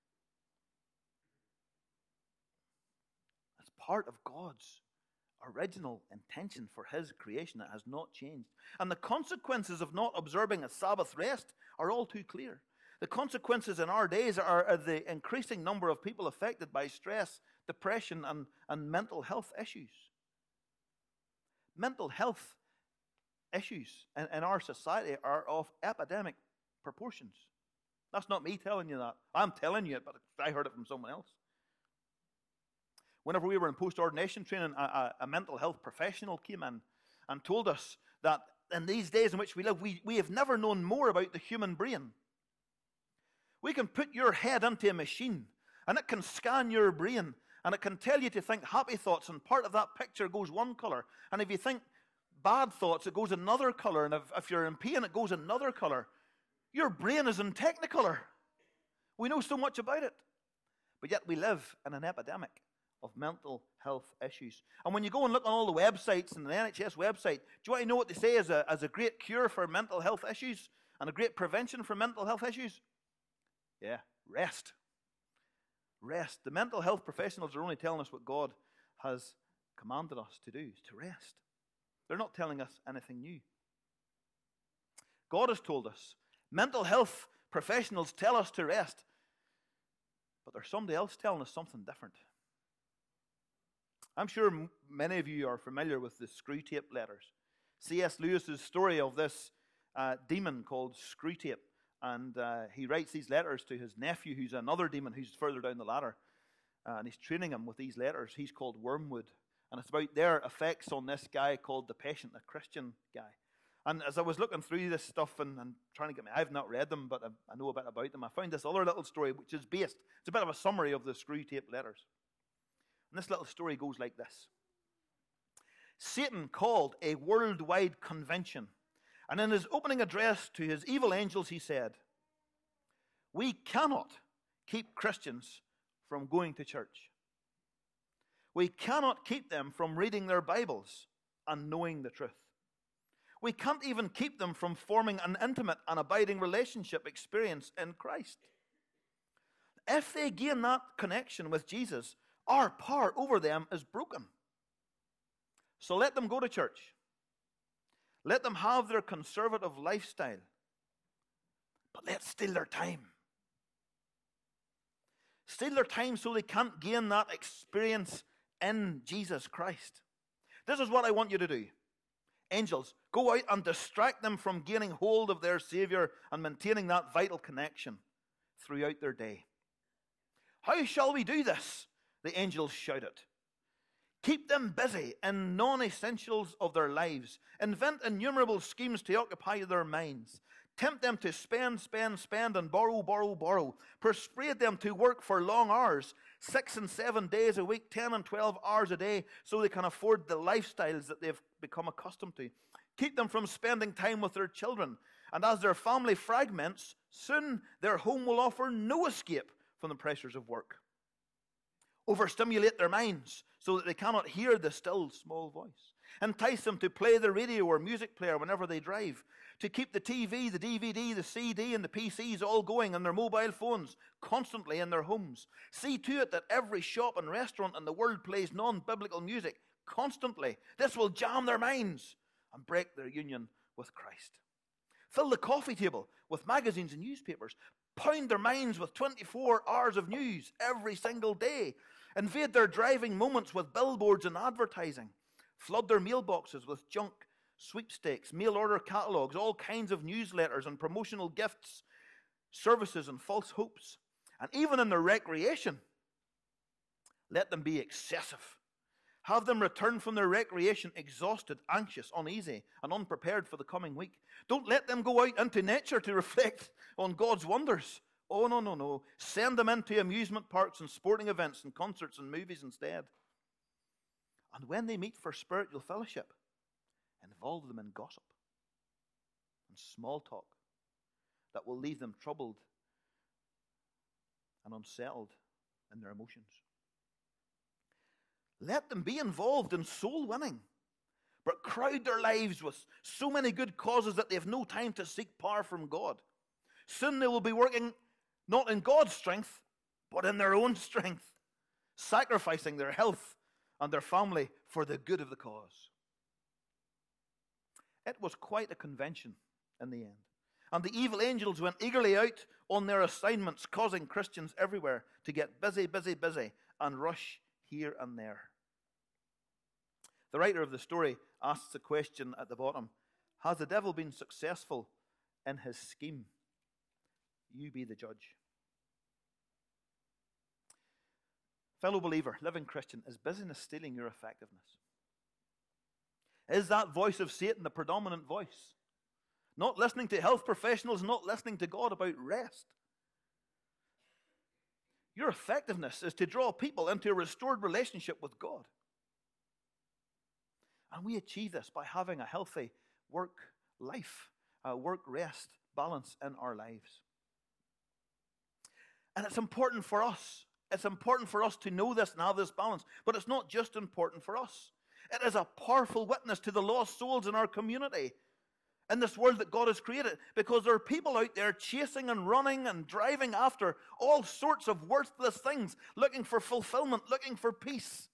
Part of God's original intention for his creation that has not changed. And the consequences of not observing a Sabbath rest are all too clear. The consequences in our days are, are the increasing number of people affected by stress, depression, and, and mental health issues. Mental health issues in, in our society are of epidemic proportions. That's not me telling you that. I'm telling you it, but I heard it from someone else. Whenever we were in post-ordination training, a, a, a mental health professional came in and told us that in these days in which we live, we, we have never known more about the human brain. We can put your head into a machine, and it can scan your brain, and it can tell you to think happy thoughts, and part of that picture goes one colour. And if you think bad thoughts, it goes another colour. And if, if you're in pain, it goes another colour. Your brain is in technicolor. We know so much about it. But yet we live in an epidemic of mental health issues. And when you go and look on all the websites and the N H S website, do you want to know what they say as a, as a great cure for mental health issues and a great prevention for mental health issues? Yeah, rest. Rest. The mental health professionals are only telling us what God has commanded us to do, is to rest. They're not telling us anything new. God has told us. Mental health professionals tell us to rest. But there's somebody else telling us something different. I'm sure m- many of you are familiar with the Screwtape letters. C S Lewis's story of this uh, demon called Screwtape. And uh, he writes these letters to his nephew, who's another demon who's further down the ladder. Uh, and he's training him with these letters. He's called Wormwood. And it's about their effects on this guy called the patient, a Christian guy. And as I was looking through this stuff and, and trying to get me, I've not read them, but I, I know a bit about them. I found this other little story which is based, it's a bit of a summary of the Screwtape letters. And this little story goes like this. Satan called a worldwide convention. And in his opening address to his evil angels, he said, "We cannot keep Christians from going to church. We cannot keep them from reading their Bibles and knowing the truth. We can't even keep them from forming an intimate and abiding relationship experience in Christ. If they gain that connection with Jesus, our power over them is broken. So let them go to church. Let them have their conservative lifestyle. But let's steal their time. Steal their time so they can't gain that experience in Jesus Christ. This is what I want you to do. Angels, go out and distract them from gaining hold of their Savior and maintaining that vital connection throughout their day. How shall we do this? The angels shouted. Keep them busy in non-essentials of their lives. Invent innumerable schemes to occupy their minds. Tempt them to spend, spend, spend, and borrow, borrow, borrow. Persuade them to work for long hours, six and seven days a week, ten and twelve hours a day, so they can afford the lifestyles that they've become accustomed to. Keep them from spending time with their children. And as their family fragments, soon their home will offer no escape from the pressures of work. Overstimulate their minds so that they cannot hear the still small voice. Entice them to play the radio or music player whenever they drive. To keep the T V, the D V D, the C D, and the P Cs all going on their mobile phones constantly in their homes. See to it that every shop and restaurant in the world plays non-biblical music constantly. This will jam their minds and break their union with Christ. Fill the coffee table with magazines and newspapers. Pound their minds with twenty-four hours of news every single day. Invade their driving moments with billboards and advertising. Flood their mailboxes with junk, sweepstakes, mail order catalogues, all kinds of newsletters and promotional gifts, services and false hopes. And even in their recreation, let them be excessive. Have them return from their recreation exhausted, anxious, uneasy, and unprepared for the coming week. Don't let them go out into nature to reflect on God's wonders. Oh, no, no, no. Send them into amusement parks and sporting events and concerts and movies instead. And when they meet for spiritual fellowship, involve them in gossip and small talk that will leave them troubled and unsettled in their emotions. Let them be involved in soul winning, but crowd their lives with so many good causes that they have no time to seek power from God. Soon they will be working not in God's strength, but in their own strength, sacrificing their health and their family for the good of the cause. It was quite a convention in the end. And the evil angels went eagerly out on their assignments, causing Christians everywhere to get busy, busy, busy, and rush here and there. The writer of the story asks a question at the bottom. Has the devil been successful in his scheme? You be the judge. Fellow believer, living Christian, is busyness stealing your effectiveness? Is that voice of Satan the predominant voice? Not listening to health professionals, not listening to God about rest. Your effectiveness is to draw people into a restored relationship with God. And we achieve this by having a healthy work life, a work rest balance in our lives. And it's important for us. It's important for us to know this and have this balance. But it's not just important for us. It is a powerful witness to the lost souls in our community, in this world that God has created. Because there are people out there chasing and running and driving after all sorts of worthless things, looking for fulfillment, looking for peace.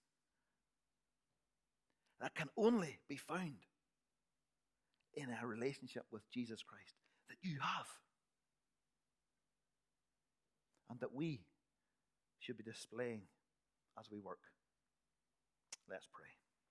That can only be found in a relationship with Jesus Christ that you have. And that we should be displaying as we work. Let's pray.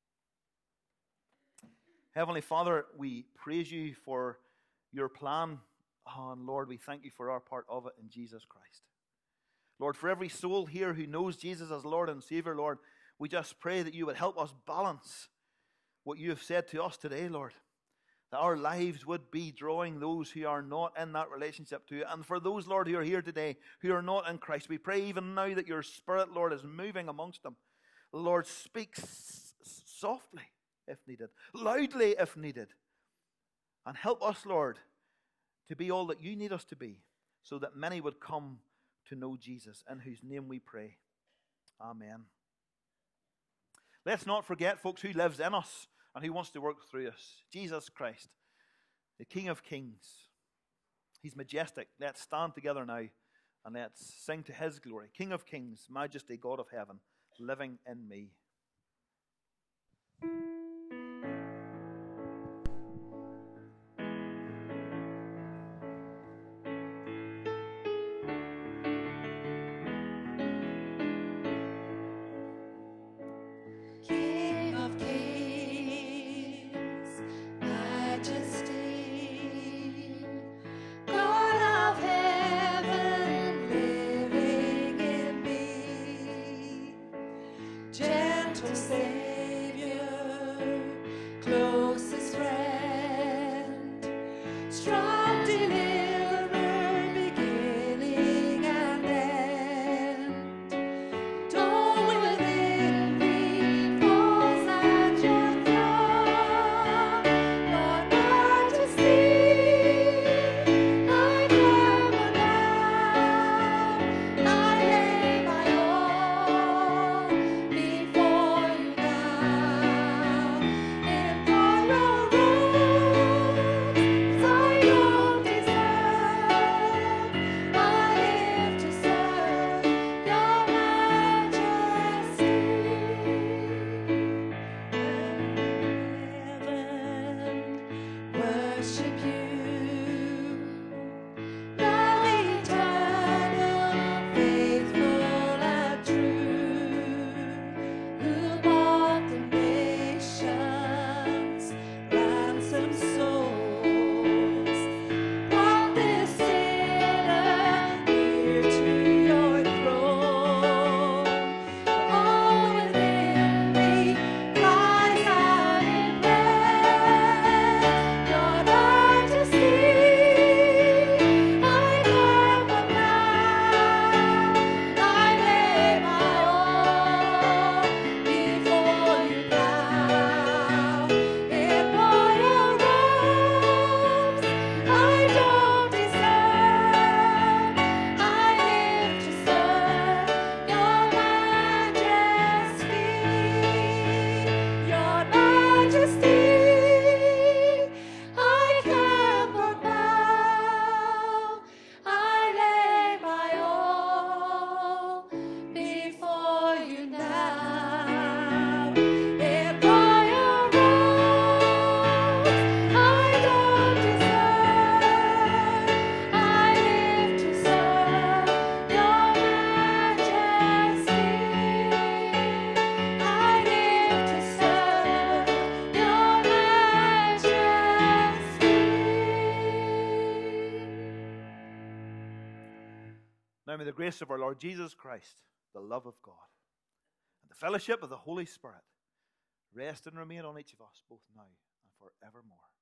Heavenly Father, we praise you for your plan. Oh, and Lord, we thank you for our part of it in Jesus Christ. Lord, for every soul here who knows Jesus as Lord and Savior, Lord, we just pray that you would help us balance what you have said to us today, Lord. That our lives would be drawing those who are not in that relationship to you. And for those, Lord, who are here today, who are not in Christ, we pray even now that your Spirit, Lord, is moving amongst them. Lord, speak s- softly if needed, loudly if needed. And help us, Lord, to be all that you need us to be, so that many would come to know Jesus, in whose name we pray. Amen. Let's not forget, folks, who lives in us and who wants to work through us. Jesus Christ, the King of Kings. He's majestic. Let's stand together now and let's sing to his glory. King of Kings, Majesty, God of heaven, living in me. gentle Savior, closest friend, strong deliverer, beginning and end. All within me falls at your throne, Lord Majesty, I tremble now. I lay my all before you now. In royal robes I don't deserve, I live to serve your majesty. Heaven, worship you. Love eternal, faithful and true, who bought the nations, ransomed souls, brought this sinner near to your throne. All within me cries out in prayer, your majesty, I tremble now. I lay my all before you now. In royal robes I don't deserve, I live to serve your majesty. Your majesty, I tremble now. I lay my all before you now. In royal robes I don't deserve, I live to serve your majesty. I live to serve your majesty. Now may the grace of our Lord Jesus Christ, the love of God, and the fellowship of the Holy Spirit rest and remain on each of us both now and forevermore.